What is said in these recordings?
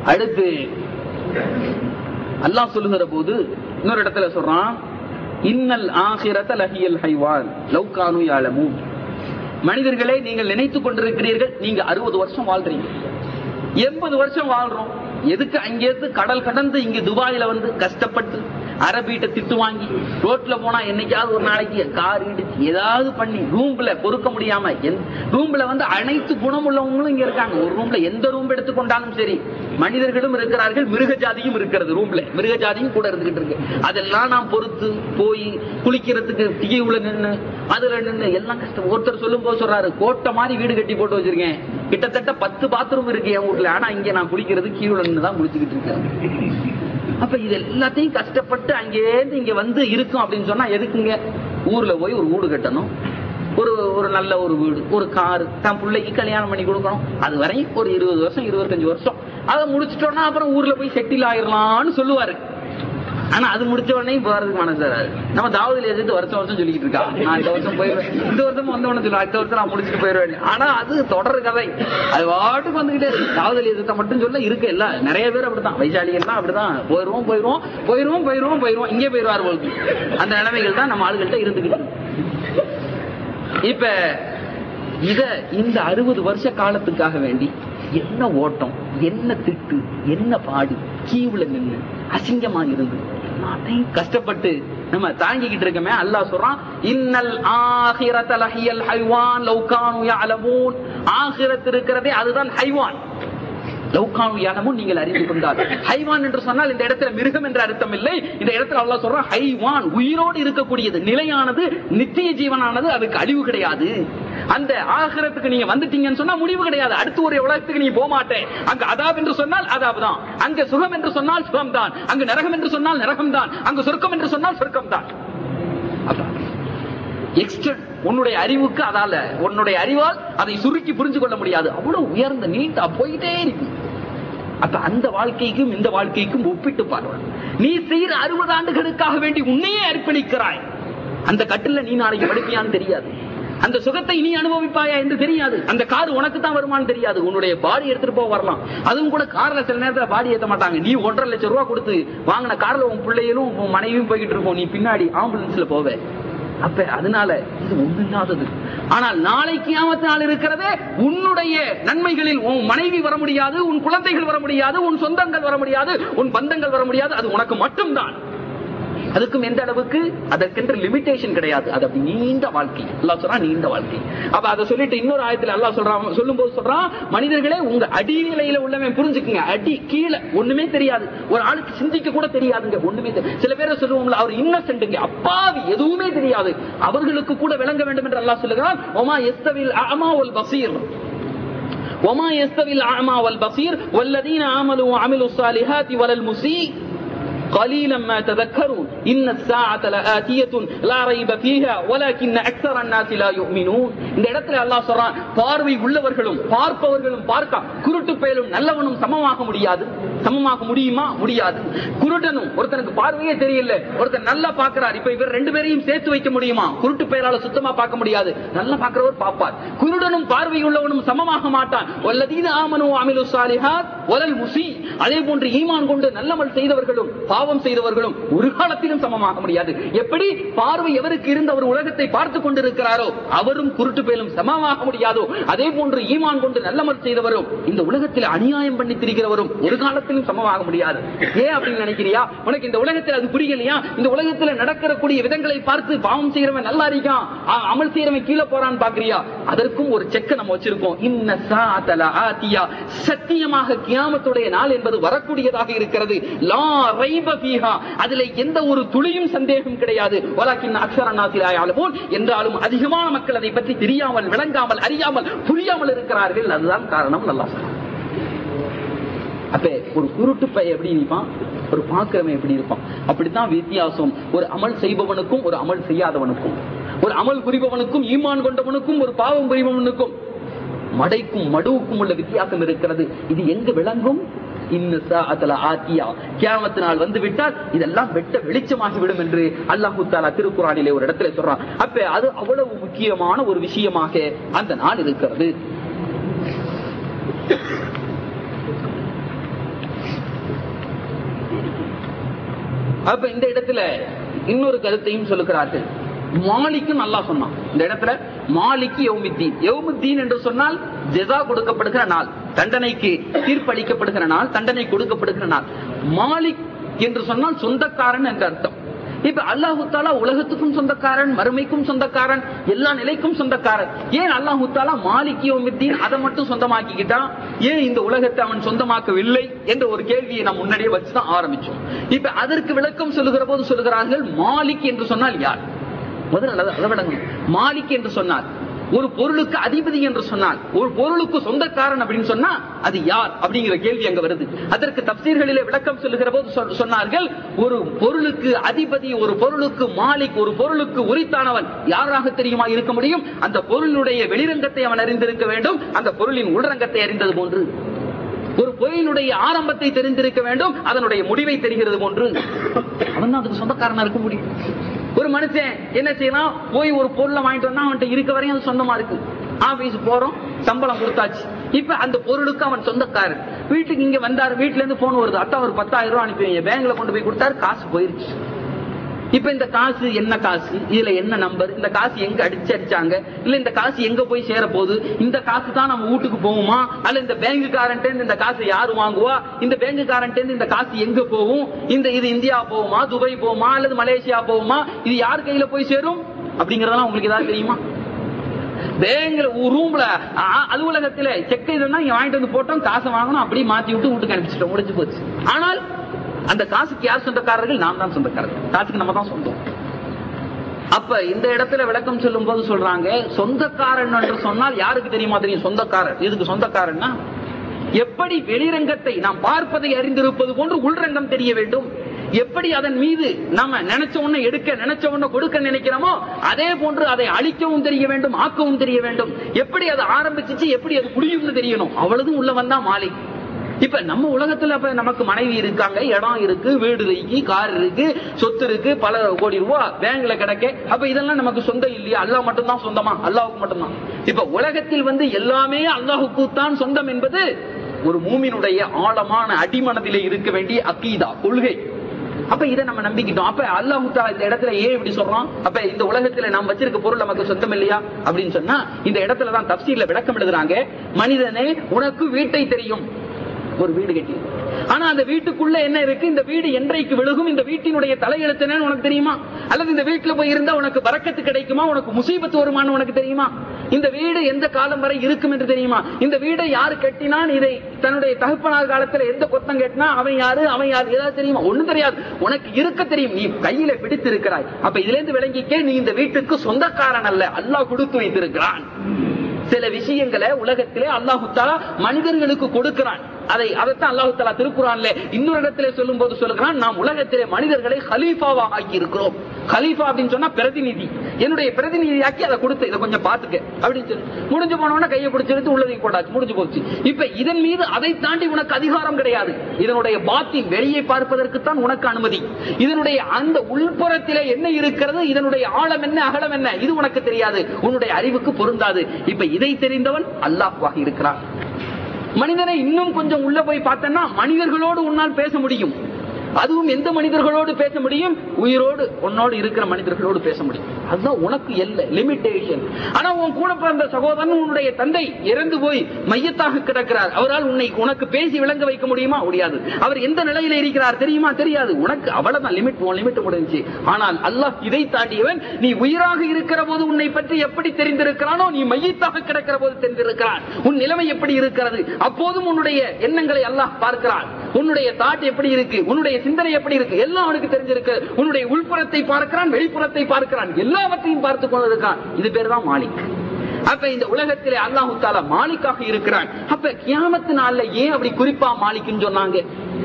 அடுத்து அல்லாஹ் சொல்லுகிற போது இன்னொரு இடத்துல சொல்றான், இன்னல் ஆகிரத லஹியல் ஹைவான் லவ் கானூ யஅலமூன். மனிதர்களே, நீங்கள் நினைத்துக் கொண்டிருக்கிறீர்கள் நீங்க 60 வருஷம் வாழ்றீங்க, 80 வருஷம் வாழ்றோம். எதுக்கு அங்கேருந்து கடல் கடந்து இங்க துபாயில வந்து கஷ்டப்பட்டு அரபிட்ட திட்டு வாங்கி ரோட்ல போனா என்னைக்காவது ஒரு நாளைக்கு கார் இடிச்சு ஏதாவது பண்ணி ரூம்ல பொறுக்க முடியாம, ரூம்ல வந்து அனைத்து குணம் உள்ளவங்களும் இங்க இருக்காங்க. ஒரு ரூம்ல எந்த ரூம் எடுத்துக்கொண்டாலும் சரி, மனிதர்களும் இருக்கிறார்கள், மிருக ஜாதியும் இருக்கிறது. ரூம்ல மிருக ஜாதியும் கூட இருந்துகிட்டு இருக்கு. அதெல்லாம் நான் பொறுத்து போய் குளிக்கிறதுக்கு திகைவுல நின்று அதுல நின்று எல்லாம் கஷ்டம். ஒருத்தர் சொல்லும் போது சொல்றாரு, கோட்டை மாதிரி வீடு கட்டி போட்டு வச்சிருக்கேன், கிட்டத்தட்ட 10 பாத்ரூம் இருக்கு என் ஊர்ல, ஆனா இங்க நான் குளிக்கிறது கீழே நின்றுதான் குளிச்சுக்கிட்டு இருக்கேன். அப்ப இது எல்லாத்தையும் கஷ்டப்பட்டு அங்கேருந்து இங்க வந்து இருக்கும் அப்படின்னு சொன்னா எதுக்குங்க? ஊர்ல போய் ஒரு வீடு கட்டணும், ஒரு நல்ல ஒரு வீடு, ஒரு காரு, தன் பிள்ளைக்கு கல்யாணம் பண்ணி கொடுக்கணும். அது வரையும் ஒரு 20 வருஷம் 25 வருஷம் அதை முடிச்சிட்டோம்னா அப்புறம் ஊர்ல போய் செட்டில் ஆயிரலாம்னு சொல்லுவாரு. ஆனா அது முடிச்ச உடனே போறதுக்கு மனசு வராது. நம்ம தாவூதுல எதிர்த்து வருஷம் வருஷம் சொல்லிக்கிட்டு இருக்கா, நான் இந்த வருஷம் போயிருவேன், இந்த வருஷம் வந்தவன சொல்லுவேன், அடுத்த வருஷம் நான் முடிச்சுட்டு போயிருவேன். ஆனா அது தொடர் கதை, அது வாட்டுக்கு வந்துகிட்டே இருக்கு. தாவூதுல எதிர்த்த மட்டும் சொல்ல இருக்கு இல்ல, நிறைய பேர் அப்படித்தான், வைசாலிகள்லாம் அப்படிதான், போயிருவோம் போயிருவோம் போயிருவோம் போயிருவோம் போயிருவோம் இங்கே போயிருவார் போது. அந்த நிலைமைகள் தான் நம்ம ஆளுகள்கிட்ட இருந்துகிட்டு. இப்ப இந்த 60 வருஷ காலத்துக்காக வேண்டி என்ன ஓட்டம், என்ன திட்டு, என்ன பாடு, கீவுல நின்று அசிங்கமா இருந்து கஷ்டப்பட்டு நம்ம தாங்கிக்கிட்டு இருக்கமே. அல்லாஹ் சொல்றான், இன்னல் ஆகிரத லஹியல் ஹைவான் லவ் கானூ யஅலமூன். ஆகிரத் இருக்கிறதே அதுதான் ஹைவான். லவ் கானூ யஅலமூன், நீங்கள் அறிந்து கொண்டால். ஹைவான் என்று சொன்னால் இந்த இடத்துல மிருகம் என்ற அர்த்தம் இல்லை. இந்த இடத்துல அல்லாஹ் சொல்றான் ஹைவான், உயிரோடு இருக்கக்கூடியது, நிலையானது, நித்திய ஜீவனானது, அதுக்கு அழிவு கிடையாது. அந்த ஆகிரத்துக்கு நீங்க வந்துட்டீங்கன்னு சொன்னா முடிவு கிடையாது. அடுத்து ஒரு உலகத்துக்கு நீங்க போக மாட்டேன். அங்க அதாப் என்று சொன்னால் அதாப் தான், அங்க சுகம் என்று சொன்னால் சுகம் தான், அங்க நரகம் என்று சொன்னால் நரகம் தான், அங்க சொர்க்கம் என்று சொன்னால் சொர்க்கம் தான். உன்னுடைய அறிவுக்கு அதால உன்னுடைய அறிவால் அதை சுருக்கி புரிஞ்சு கொள்ள முடியாது. அவ்வளவு உயர்ந்த நீட்டா போயிட்டே இருக்கு. அப்ப அந்த வாழ்க்கைக்கும் இந்த வாழ்க்கைக்கும் ஒப்பிட்டு பாருங்க. நீ செய்யற 60 ஆண்டுகளுக்காக வேண்டி உன்னையே அர்ப்பணிக்கிறாய். அந்த கட்டில நீ நாளைக்கு படுப்பியான்னு தெரியாது, அந்த சுகத்தை நீ அனுபவிப்பாயா என்று தெரியாது, அந்த கார் உனக்கு தான் வருமானு தெரியாது, உன்னுடைய பாடி எடுத்துட்டு போக வரலாம். அதுவும் கூட கார்ல சில நேரத்தில் பாடி ஏற்ற மாட்டாங்க. நீ 1.5 லட்சம் ரூபாய் கொடுத்து வாங்கின கார்ல உன் பிள்ளைகளும் உன் மனைவியும் போய்கிட்டு இருக்கோம், நீ பின்னாடி ஆம்புலன்ஸ்ல போவே. அப்ப அதனால இது ஒண்ணு இல்லாதது. ஆனால் நாளைக்கு கியாமத் நாள் இருக்கிறதே, உன்னுடைய நன்மைகளில் உன் மனைவி வர முடியாது, உன் குழந்தைகள் வர முடியாது, உன் சொந்தங்கள் வர முடியாது, உன் பந்தங்கள் வர முடியாது. அது உனக்கு மட்டும்தான். அதுக்கும் எந்த அளவுக்கு, அதற்கென்று லிமிடேஷன் கிடையாது. அது அப்படி நீண்ட வாழ்க்கை. அல்லாஹ் சொல்றான் நீண்ட வாழ்க்கை. அப்ப அதை சொல்லிட்டு இன்னொரு ஆயத்துல அல்லாஹ் சொல்றான், சொல்லும் போது சொல்றான், மனிதர்களே உங்க அடிநிலையில உள்ளவன் புரிஞ்சுக்குங்க. அடி கீழே ஒண்ணுமே தெரியாது, ஒரு ஆளுக்கு சிந்திக்க கூட தெரியாதுங்க, ஒண்ணுமே தெரியாது. சில பேரை சொல்லுவோம்ல, அவர் இன்னசென்ட்ங்க, அப்பாவி, எதுவுமே தெரியாது, அவர்களுக்கு கூட விளங்க வேண்டும் என்று அல்லாஹ் சொல்லுகிறான். ஒமா யஸ்தவில் அஅமா வல் பஸீர், ஒமா யஸ்தவில் அஅமா வல் பஸீர் வல்லதீன ஆமனு வஅமிலுஸ் ஸாலிஹாத்தி வலல் முஸீ قليلا ما تذكرون ان الساعه لآتيه لا ريب فيها ولكن اكثر الناس لا يؤمنون. இந்த இடத்துல அல்லாஹ் சொல்றான், பார்வை உள்ளவர்களும் பார்ப்பவர்களும் பார்க்க, குருட்டு பயலும் நல்லவனும் சமமாக முடியாது. சமமாக முடியுமா? முடியாது. குருடனும், ஒருத்தனுக்கு பார்வையே தெரியல, ஒருத்தர் நல்லா பார்க்கிறார். இப்ப இவர் 2 பேரையும் சேர்த்து வைக்க முடியுமா? குருட்டு பயலால சுத்தமா பார்க்க முடியாது, நல்லா பார்க்கிறவர் பார்ப்பார். குருடனும் பார்வை உள்ளவனும் சமமாக மாட்டான். வல்லதீன ஆமனு வஅமிலுஸ் ஸாலிஹாத் வலல் முஸீ, அதே போன்று ஈமான் கொண்டு நல்லமல் செய்தவர்களும் பாவம் செய்தவர்களும் ஒரு காலத்திலும் சமமாக முடியாது. எப்படி பார்வை எவருக்கு இருந்து அவர் உலகத்தை பார்த்துக் கொண்டிருக்கிறாரோ அவரும் குருட்டு பேலும் சமமாக முடியாதோ, அதே போன்று ஈமான் கொண்டு நல்லமல் செய்தவரும் இந்த உலகத்தில் அநியாயம் பண்ணி திரிகிறவரும் ஒரு காலத்திலும் சமமாக முடியாது. ஏன் அப்படின்னு நினைக்கிறியா? உனக்கு இந்த உலகத்தில் அது புரியலையா? இந்த உலகத்தில் நடக்கக்கூடிய விதங்களை பார்த்து பாவம் செய்யறவன் நல்லா இருக்கான், அமல் செய்யறவன் கீழே போறான்னு பாக்குறியா? அதற்கும் ஒரு செக்க நம்ம வச்சிருக்கோம். இன்ன ஸாஅத லஆத்தியா, சத்தியமாக கியாமத்துடைய நாள் என்பது வரக்கூடியதாக இருக்கிறது. லா ரைப ஃபீஹா, அதிலே எந்த ஒரு துளியும் சந்தேகம் கிடையாது. வலக்கின் அக்ஸர நாஸி லா யஅலமூன், என்றாலும் அதிகமான மக்கள் அதை பற்றி தெரியாமல், விளங்காமல், அறியாமல், புரியாமல் இருக்கிறார்கள். அதுதான் காரணம். அல்லாஹ் சொல்றான். அப்ப ஒரு குருட்டு பையன் எப்படி இருப்பான், ஒரு பார்க்கிறவன் எப்படி இருப்பான்? அப்படித்தான் வித்தியாசம் ஒரு அமல் செய்பவனுக்கும் ஒரு அமல் செய்யாதவனுக்கும், ஒரு அமல் புரிபவனுக்கும் ஈமான் கொண்டவனுக்கும் ஒரு பாவம் புரிபவனுக்கும், மடைக்கும் மடுவுக்கும் உள்ள வித்தியாசம் இருக்கிறது. இது எங்க விளங்கும்? கியாமத் நாள் வந்து விட்டால் இதெல்லாம் வெட்ட வெளிச்சமாகிவிடும் என்று அல்லாஹ் தஆலா திருக்குர்ஆனிலே ஒரு இடத்துல சொல்றான். அப்ப அது அவ்வளவு முக்கியமான ஒரு விஷயமாக அந்த நாள் இருக்கிறது. அப்ப இந்த இடத்துல இன்னொரு கருத்தையும் சொல்லுகிறார்கள். மாலிக்கும் நல்லா சொன்னான் இந்த இடத்துல. மாலிக்கு யௌமுத்தீன், யௌமுத்தீன் என்று சொன்னால் ஜஸா கொடுக்கப்படுகிற நாள், தண்டனைக்கு தீர்ப்பளிக்கப்படுகிற நாள், தண்டனை கொடுக்கப்படுகிற நாள். மாலிக் என்று சொன்னால் சொந்தக்காரன் என்ற அர்த்தம். இப்ப அல்லாஹு தாலா உலகத்துக்கும் சொந்தக்காரன், மறுமைக்கும் சொந்தக்காரன், எல்லா நிலைக்கும் சொந்தக்காரன். ஏன் அல்லாஹு தாலா மாலிக் யௌமுத்தீன் அதை மட்டும் சொந்தமாக்கிக்கிட்டான்? ஏன் இந்த உலகத்தை அவன் சொந்தமாக்கவில்லை என்ற ஒரு கேள்வியை நாம் முன்னாடியே வச்சுதான் ஆரம்பிச்சோம். இப்ப அதற்கு விளக்கம் சொல்லுகிற போது சொல்லுகிறார்கள், மாலிக் என்று சொன்னால் யார்? முதல்ல அதை விளங்கும். மாலிக் என்று சொன்னார் ஒரு பொருளுக்கு அதிபதி என்று சொன்னால், ஒரு பொருளுக்கு சொந்தக்காரன் அப்படின்னு சொன்னா அது யார் அப்படிங்கிற கேள்வி அங்க வருது. அதற்கு தப்சீர்களிலே விளக்கம் சொல்லுகிற போது சொன்னார்கள், ஒரு பொருளுக்கு அதிபதி, ஒரு பொருளுக்கு மாலிக், ஒரு பொருளுக்கு உரித்தானவன் யாராக தெரியுமா இருக்க முடியும்? அந்த பொருளுடைய வெளிரங்கத்தை அவன் அறிந்திருக்க வேண்டும், அந்த பொருளின் உள்ரங்கத்தை அறிந்தது போன்று. ஒரு பொருளினுடைய ஆரம்பத்தை தெரிந்திருக்க வேண்டும், அதனுடைய முடிவை தெரிகிறது போன்று. அவன் தான் அதுக்கு சொந்தக்காரனா இருக்க முடியும். ஒரு மனுஷன் என்ன செய்யலாம், போய் ஒரு பொருளை வாங்கிட்டு வந்தா அவன்கிட்ட இருக்க வரையும் அது சொந்தமா இருக்கு. ஆபீஸ் போறோம், சம்பளம் கொடுத்தாச்சு, இப்ப அந்த பொருளுக்கு அவன் சொந்தக்காரன். வீட்டுக்கு இங்க வந்தாரு, வீட்டுல இருந்து போன் வருது, அத்தா ஒரு 10,000 ரூபாய் அனுப்பி பேங்க்ல கொண்டு போய் கொடுத்தாரு, காசு போயிருச்சு. இப்ப இந்த காசு என்ன காசு, இதுல என்ன நம்பர், இந்த காசு எங்க அடிச்சாங்க, இல்ல இந்த காசு எங்க போய் சேர போகுது, இந்த காசு தான் நம்ம வீட்டுக்கு போகுமா, அல்ல இந்த பேங்குக்காரன்ட்டு இந்த காசு யாரு வாங்குவா, இந்த பேங்குக்காரன்ட்டு இந்த காசு எங்க போகும், இது இந்தியா போகுமா, துபாய் போகுமா, அல்லது மலேசியா போகுமா, இது யார் கையில போய் சேரும் அப்படிங்கறதெல்லாம் உங்களுக்கு ஏதாவது தெரியுமா? பேங்க்ல ரூம்ல அலுவலகத்துல செக் இதுன்னா வாங்கிட்டு வந்து போட்டோம், காசை வாங்கணும், அப்படியே மாத்தி விட்டு வீட்டுக்கு அனுப்பிச்சிட்டோம், முடிஞ்சு போச்சு. ஆனால் அந்த காசுக்கு யார் சொந்தக்காரர்கள்? நாம் தான் சொந்தக்காரர்கள், காசுக்கு நம்ம தான் சொந்தம். அப்ப இந்த இடத்துல விளக்கம் சொல்லும் போது சொல்றாங்க, சொந்தக்காரன் என்று சொன்னால் யாருக்கு தெரியுமா தெரியும்? சொந்தக்காரன். இதுக்கு சொந்தக்காரன்னா எப்படி வெளிரங்கத்தை நாம் பார்ப்பதை அறிந்திருப்பது போன்று உள்ரங்கம் தெரிய வேண்டும். எப்படி அதன் மீது நாம நினைச்ச உடனே எடுக்க, நினைச்ச உடனே கொடுக்க நினைக்கிறோமோ அதே போன்று அதை அழிக்கவும் தெரிய வேண்டும், ஆக்கவும் தெரிய வேண்டும். எப்படி அதை ஆரம்பிச்சு எப்படி அது முடியும்னு தெரியணும். அவ்வளவு உள்ள வந்தா மாலிக். இப்ப நம்ம உலகத்துல நமக்கு மனைவி இருக்காங்க, இடம் இருக்கு, வீடு இருக்கு, கார் இருக்கு, சொத்து இருக்கு, பல கோடி ரூபாய் பேங்க்ல கிடைக்க. அப்ப இதெல்லாம் நமக்கு சொந்தம் இல்லையா? அல்லாஹ் மட்டும்தான் சொந்தமா? அல்லாஹ்வுக்கு மட்டும்தான். இப்ப உலகத்தில் எல்லாமே அல்லாஹ்வுக்கு தான் சொந்தம் என்பது ஒரு மூமினுடைய ஆழமான அடிமனதிலே இருக்க வேண்டிய அகீதா, கொள்கை. அப்ப இதை நம்ம நம்பிக்கிட்டோம். அப்ப அல்லாஹ் தஆலா இந்த இடத்துல ஏன் இப்படி சொல்றான்? அப்ப இந்த உலகத்துல நாம் வச்சிருக்க பொருள் நமக்கு சொந்தம் இல்லையா அப்படின்னு சொன்னா, இந்த இடத்துலதான் தப்சீர்ல விளக்கம் எழுதுறாங்க. மனிதனே, உனக்கு வீட்டை தெரியும், ஒரு வீடு கட்டி, ஆனா அந்த வீட்டுக்குள்ள என்ன இருக்கு, இந்த வீடு என்றைக்கு விழுகும், இந்த வீட்டினுடைய தலையெழுத்து என்னன்னு உனக்கு தெரியுமா? அல்லது இந்த வீட்டுல போய் இருந்தா உனக்கு பரக்கத்து கிடைக்குமா, உனக்கு முசீபத்து வருமானு உனக்கு தெரியுமா? இந்த வீடு எந்த காலம் வரை இருக்கும் என்று தெரியுமா? இந்த வீடை யாரு கட்டினான், இதை தன்னுடைய தகப்பனார் காலத்துல எந்த கொத்தம் கட்டினா அவன் யாரு, ஏதாவது தெரியுமா? ஒண்ணும் தெரியாது. உனக்கு இருக்க தெரியும், நீ கையில பிடித்து இருக்கிறாய். அப்ப இதுல இருந்து விளங்கிக்க, நீ இந்த வீட்டுக்கு சொந்தக்காரன் அல்ல, அல்லாஹ் கொடுத்து வைத்திருக்கிறான். சில விஷயங்களை உலகத்திலே அல்லாஹு தஆலா மனிதர்களுக்கு கொடுக்கிறான். அதைத்தான் அல்லாஹு தஆலா திருக்குர்ஆன்ல இன்னொரு இடத்திலே சொல்லும் போது சொல்லுகிறான், நாம் உலகத்திலே மனிதர்களை கலீஃபாவாக ஆக்கி இருக்கிறோம். கலீஃபா அப்படின்னு சொன்னா பிரதிநிதி, என்னுடைய பிரதிநிதியாக்கி அதை கொடுத்து இதை கொஞ்சம் பாத்துக்க அப்படின்னு சொல்லி முடிஞ்சு போனவன கையை பிடிச்சிருந்து உள்ளதை போட்டாச்சு, முடிஞ்சு போச்சு. இப்ப இதன் மீது அதை தாண்டி உனக்கு அதிகாரம் கிடையாது. இதனுடைய பாத்தின் வெளியே பார்ப்பதற்குத்தான் உனக்கு அனுமதி. இதனுடைய அந்த உள்புறத்திலே என்ன இருக்கிறது, இதனுடைய ஆழம் என்ன, அகலம் என்ன, இது உனக்கு தெரியாது, உன்னுடைய அறிவுக்கு பொருந்தாது. இப்ப இதை தெரிந்தவன் அல்லாஹ்வாக இருக்கிறான். மனிதனை இன்னும் கொஞ்சம் உள்ள போய் பார்த்தனா மனிதர்களோடு உன்னால் பேச முடியும். அதுவும் எந்த மனிதர்களோடு பேச முடியும்? உயிரோடு உன்னோடு இருக்கிற மனிதர்களோடு பேச முடியும். அதுதான் உனக்கு எல்லை, லிமிட்டேஷன். ஆனா உன் கூட பிறந்த சகோதரன், உன்னுடைய தந்தை இறந்து போய் மையத்தாக கிடக்கிறார், அவரால் உனக்கு பேசி விளங்க வைக்க முடியுமா? முடியாது. அவர் எந்த நிலையில இருக்கிறார் தெரியுமா? தெரியாது. உனக்கு அவ்வளவுதான் லிமிட், உன் லிமிட் முடிஞ்சு. ஆனால் அல்லாஹ் இதை தாண்டியவன். நீ உயிராக இருக்கிற போது உன்னை பற்றி எப்படி தெரிந்திருக்கிறானோ, நீ மையத்தாக கிடக்கிற போது தெரிந்திருக்கிறான். உன் நிலைமை எப்படி இருக்கிறது, அப்போதும் உன்னுடைய எண்ணங்களை அல்லாஹ் பார்க்கிறான். உன்னுடைய தாட் எப்படி இருக்கு, உன்னுடைய சிந்தனை எப்படி இருக்கு, எல்லாம் அவனுக்கு தெரிஞ்சிருக்கு. உன்னுடைய உள்புறத்தை பார்க்கிறான், வெளிப்புறத்தை பார்க்கிறான், எல்லாவற்றையும் பார்த்துக் கொண்டிருக்கான். இது பேர் தான் மாலிக். அப்ப இந்த உலகத்திலே அல்லாஹ் தஆலா மாலிக்காக இருக்கிறான். அப்ப கியாமத் நாள்ல ஏன் அப்படி குறிப்பா மாலிக்னு சொன்னாங்க?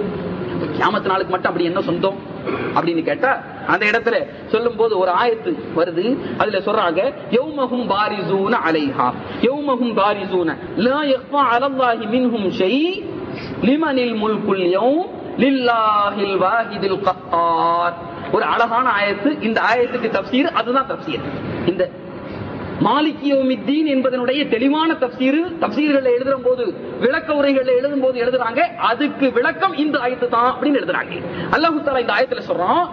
கியாமத் நாளுக்கு மட்டும் அப்படி என்ன சொந்தம் அப்படின்னு கேட்டா, அந்த இடத்துல சொல்லும் போது ஒரு ஆயத்து வருது. அதுல சொல்றாங்க, யௌமஹும் பாரிஸூன அலைஹா யௌமஹும் பாரிஸூன லா யக்ஃபா அலல்லாஹி மின்ஹும் ஷை லிமனில் முல்குல் யௌம் லில்லாஹில் வாஹிதில் கஹ்ஹார். ஒரு அழகான ஆயத்து. இந்த ஆயத்துக்கு தஃப்சீர் அதுதான் தஃப்சீர். இந்த மாலிக் யௌமித்தீன் என்பதனுடைய தெளிவான தப்சீர்கள் எழுதும் போது, விளக்க உரைகள் எழுதும் போது எழுதுறாங்க, அதுக்கு விளக்கம் இந்த ஆயத்து தான் அப்படின்னு எழுதுறாங்க. அல்லாஹ் தஆலா இந்த ஆயத்துல சொல்றான்,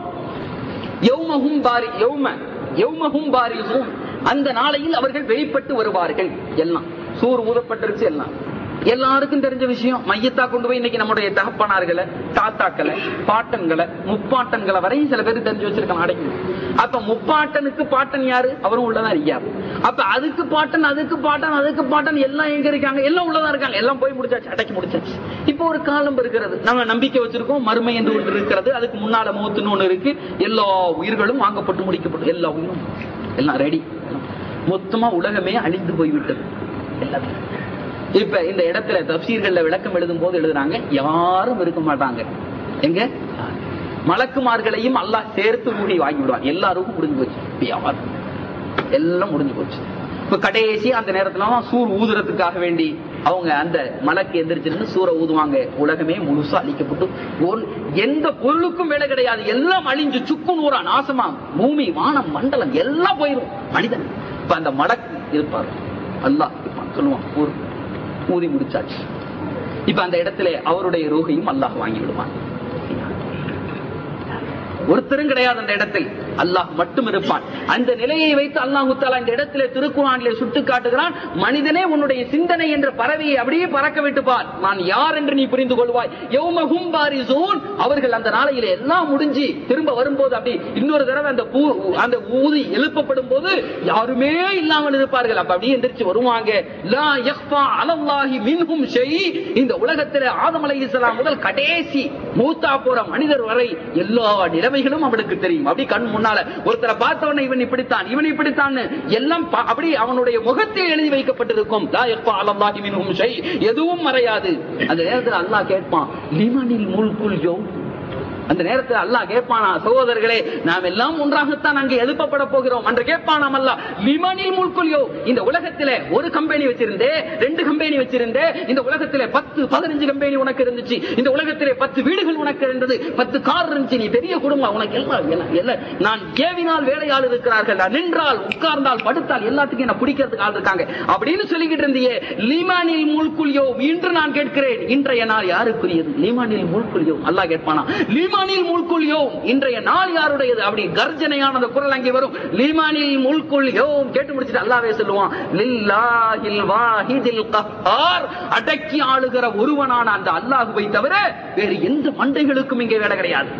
யௌமஹும் பாரிஸூன், அந்த நாளையில் அவர்கள் வெளிப்பட்டு வருவார்கள். எல்லாம் சூர் ஊதப்பட்டிருச்சு. எல்லாருக்கும் தெரிஞ்ச விஷயம். மையத்தா கொண்டு போய் இன்னைக்கு நம்முடைய தகப்பனார்களை, தாத்தாக்களை, பாட்டன்களை, முப்பாட்டன்களை வரையும் சில பேர் தெரிஞ்சு வச்சிருக்காங்க அடைக்கணும். அப்ப முப்பாட்டனுக்கு பாட்டன் யாரு? அவரும் உள்ளதான் இருக்காரு. அப்ப அதுக்கு பாட்டன் எல்லாம் எங்க இருக்காங்க? எல்லாம் உள்ளதான் இருக்காங்க. எல்லாம் போய் முடிச்சாச்சு, அடக்கி முடிச்சாச்சு. இப்போ ஒரு காலம் இருக்கிறது, நாங்க நம்பிக்கை வச்சிருக்கோம், மறுமை என்று ஒன்று இருக்கிறது, அதுக்கு முன்னால மௌத்துன்னு ஒண்ணு இருக்கு. எல்லா உயிர்களும் வாங்கப்பட்டு முடிக்கப்பட்டு, எல்லா உயிரும் எல்லாம் ரெடி. மொத்தமா உலகமே அழிந்து போய்விட்டது எல்லாத்தையும். இப்ப இந்த இடத்துல தப்சீர்கள்ல விளக்கம் எழுதும் போது எழுதுறாங்க, யாரும் இருக்க மாட்டாங்க. எங்க மலக்குமார்களையும் அல்லாஹ் சேர்த்து ஊடி வாங்கி விடுவாங்க. எல்லாருக்கும் முடிஞ்சு போச்சு, எல்லாம் முடிஞ்சு போச்சு. இப்ப கடைசி அந்த நேரத்துல சூர் ஊதுறதுக்காக வேண்டி அவங்க அந்த மலக்கு எந்திரிச்சிருந்து சூரை ஊதுவாங்க. உலகமே முழுசா அழிக்கப்பட்டு எந்த பொருளுக்கும் வேலை கிடையாது, எல்லாம் அழிஞ்சு சுக்கு நூறா நாசமா, பூமி வானம் மண்டலம் எல்லாம் போயிடும். மனிதன் இப்ப அந்த மலக்கு இருப்பார், அல்லாஹ் சொல்லுவான் ஊதி முடிச்சாச்சு. இப்ப அந்த இடத்துல அவருடைய ரூஹையும் அல்லாஹ் வாங்கி விடுவான். ஒருத்தரும் கிடையாது அந்த இடத்தில், அல்லாஹ் மட்டும் இருப்பான். அந்த நிலையை வைத்து அல்லாஹ் தஆலா இந்த இடத்திலே திருக்குர்ஆனிலே சுட்டி காட்டுகிறான், மனிதனே உன்னுடைய சிந்தனை என்ற பறவையை அப்படியே பறக்க விட்டு பார், நான் யார் என்று நீ புரிந்து கொள்வாய். யௌமஹும் பாரிஸூன், அவர்கள் அந்த நாளையிலே எல்லாம் முடிஞ்சு திரும்ப வரும்போது அப்படி இன்னொரு தடவை அந்த ஊதி எழுப்பப்படும் போது யாருமே இல்லாமல் இருப்பார்கள். அப்ப அப்படியே எந்திரிச்சு வருவாங்க. லா யக்ஃபா அலல்லாஹி மின்ஹும் ஷை, இந்த உலகத்திலே ஆதம் அலைஹிஸ்ஸலாம் முதல் கடைசி மூத்தா போற மனிதர் வரை எல்லா நிலைமைகளும் அவனுக்கு தெரியும். அப்படி கண் முன்னால ஒருத்தரை பார்த்தவன இவன் இப்படித்தான் எல்லாம் அப்படி அவனுடைய முகத்தில் எழுதி வைக்கப்பட்டிருக்கும். லா யக்ஃபா அலல்லாஹி மின்ஹும் ஷை, எதுவும் மறையாது. அந்த நேரத்தில் அல்லாஹ் கேட்பான், லிமனில் முல்குல் யௌம், அந்த நேரத்தில் அல்லாஹ் கேட்பானா, சகோதரர்களே நாம் எல்லாம் ஒன்றாகத்தான் அங்கே எழுப்பப்பட போகிறோம் என்று கேட்பானாம் அல்லாஹ். லிமனில் முல்குல் யௌம், இந்த உலகத்திலே ஒரு கம்பெனி வச்சிருந்தே, 2 கம்பெனி வச்சிருந்தே, இந்த உலகத்திலே 10-15 கம்பெனி உனக்கு இருந்துச்சு, இந்த உலகத்திலே 10 வீடுகள் உனக்கு இருந்தது, 10 கார் இருந்துச்சு, நீ பெரிய குடும்பம், உனக்கு எல்லாம் நான் ஏவினால் வேலையாள் இருக்கிறார்கள், நான் நின்றால் உட்கார்ந்தால் படுத்தால் எல்லாத்துக்கும் என்ன பிடிக்கிறதுக்கு ஆள் இருக்காங்க அப்படின்னு சொல்லிக்கிட்டு இருந்தியே. லிமனில் முல்குல் யௌம், இன்று நான் கேட்கிறேன், இன்றைய நாள் யாருக்குரியது? லிமனில் முல்குல் யௌம், அல்லாஹ் கேட்பானா, லிமனில் முல்குல் யௌம், இன்றைய நாள் யாருடையது? அப்படி கர்ஜனையான அந்த குரல் அங்கே வரும். லிமனில் முல்குல் யௌம் கேட்டு முடிச்சிட்டு அல்லாஹ்வே சொல்லுவான், லில்லாஹில் வாஹிதில் கஹ்ஹார், அடக்கி ஆளுகிற ஒருவனான அந்த அல்லாஹ்வை தவிர வேறு எந்த மண்டைகளுக்கும் இங்கே வேலை கிடையாது.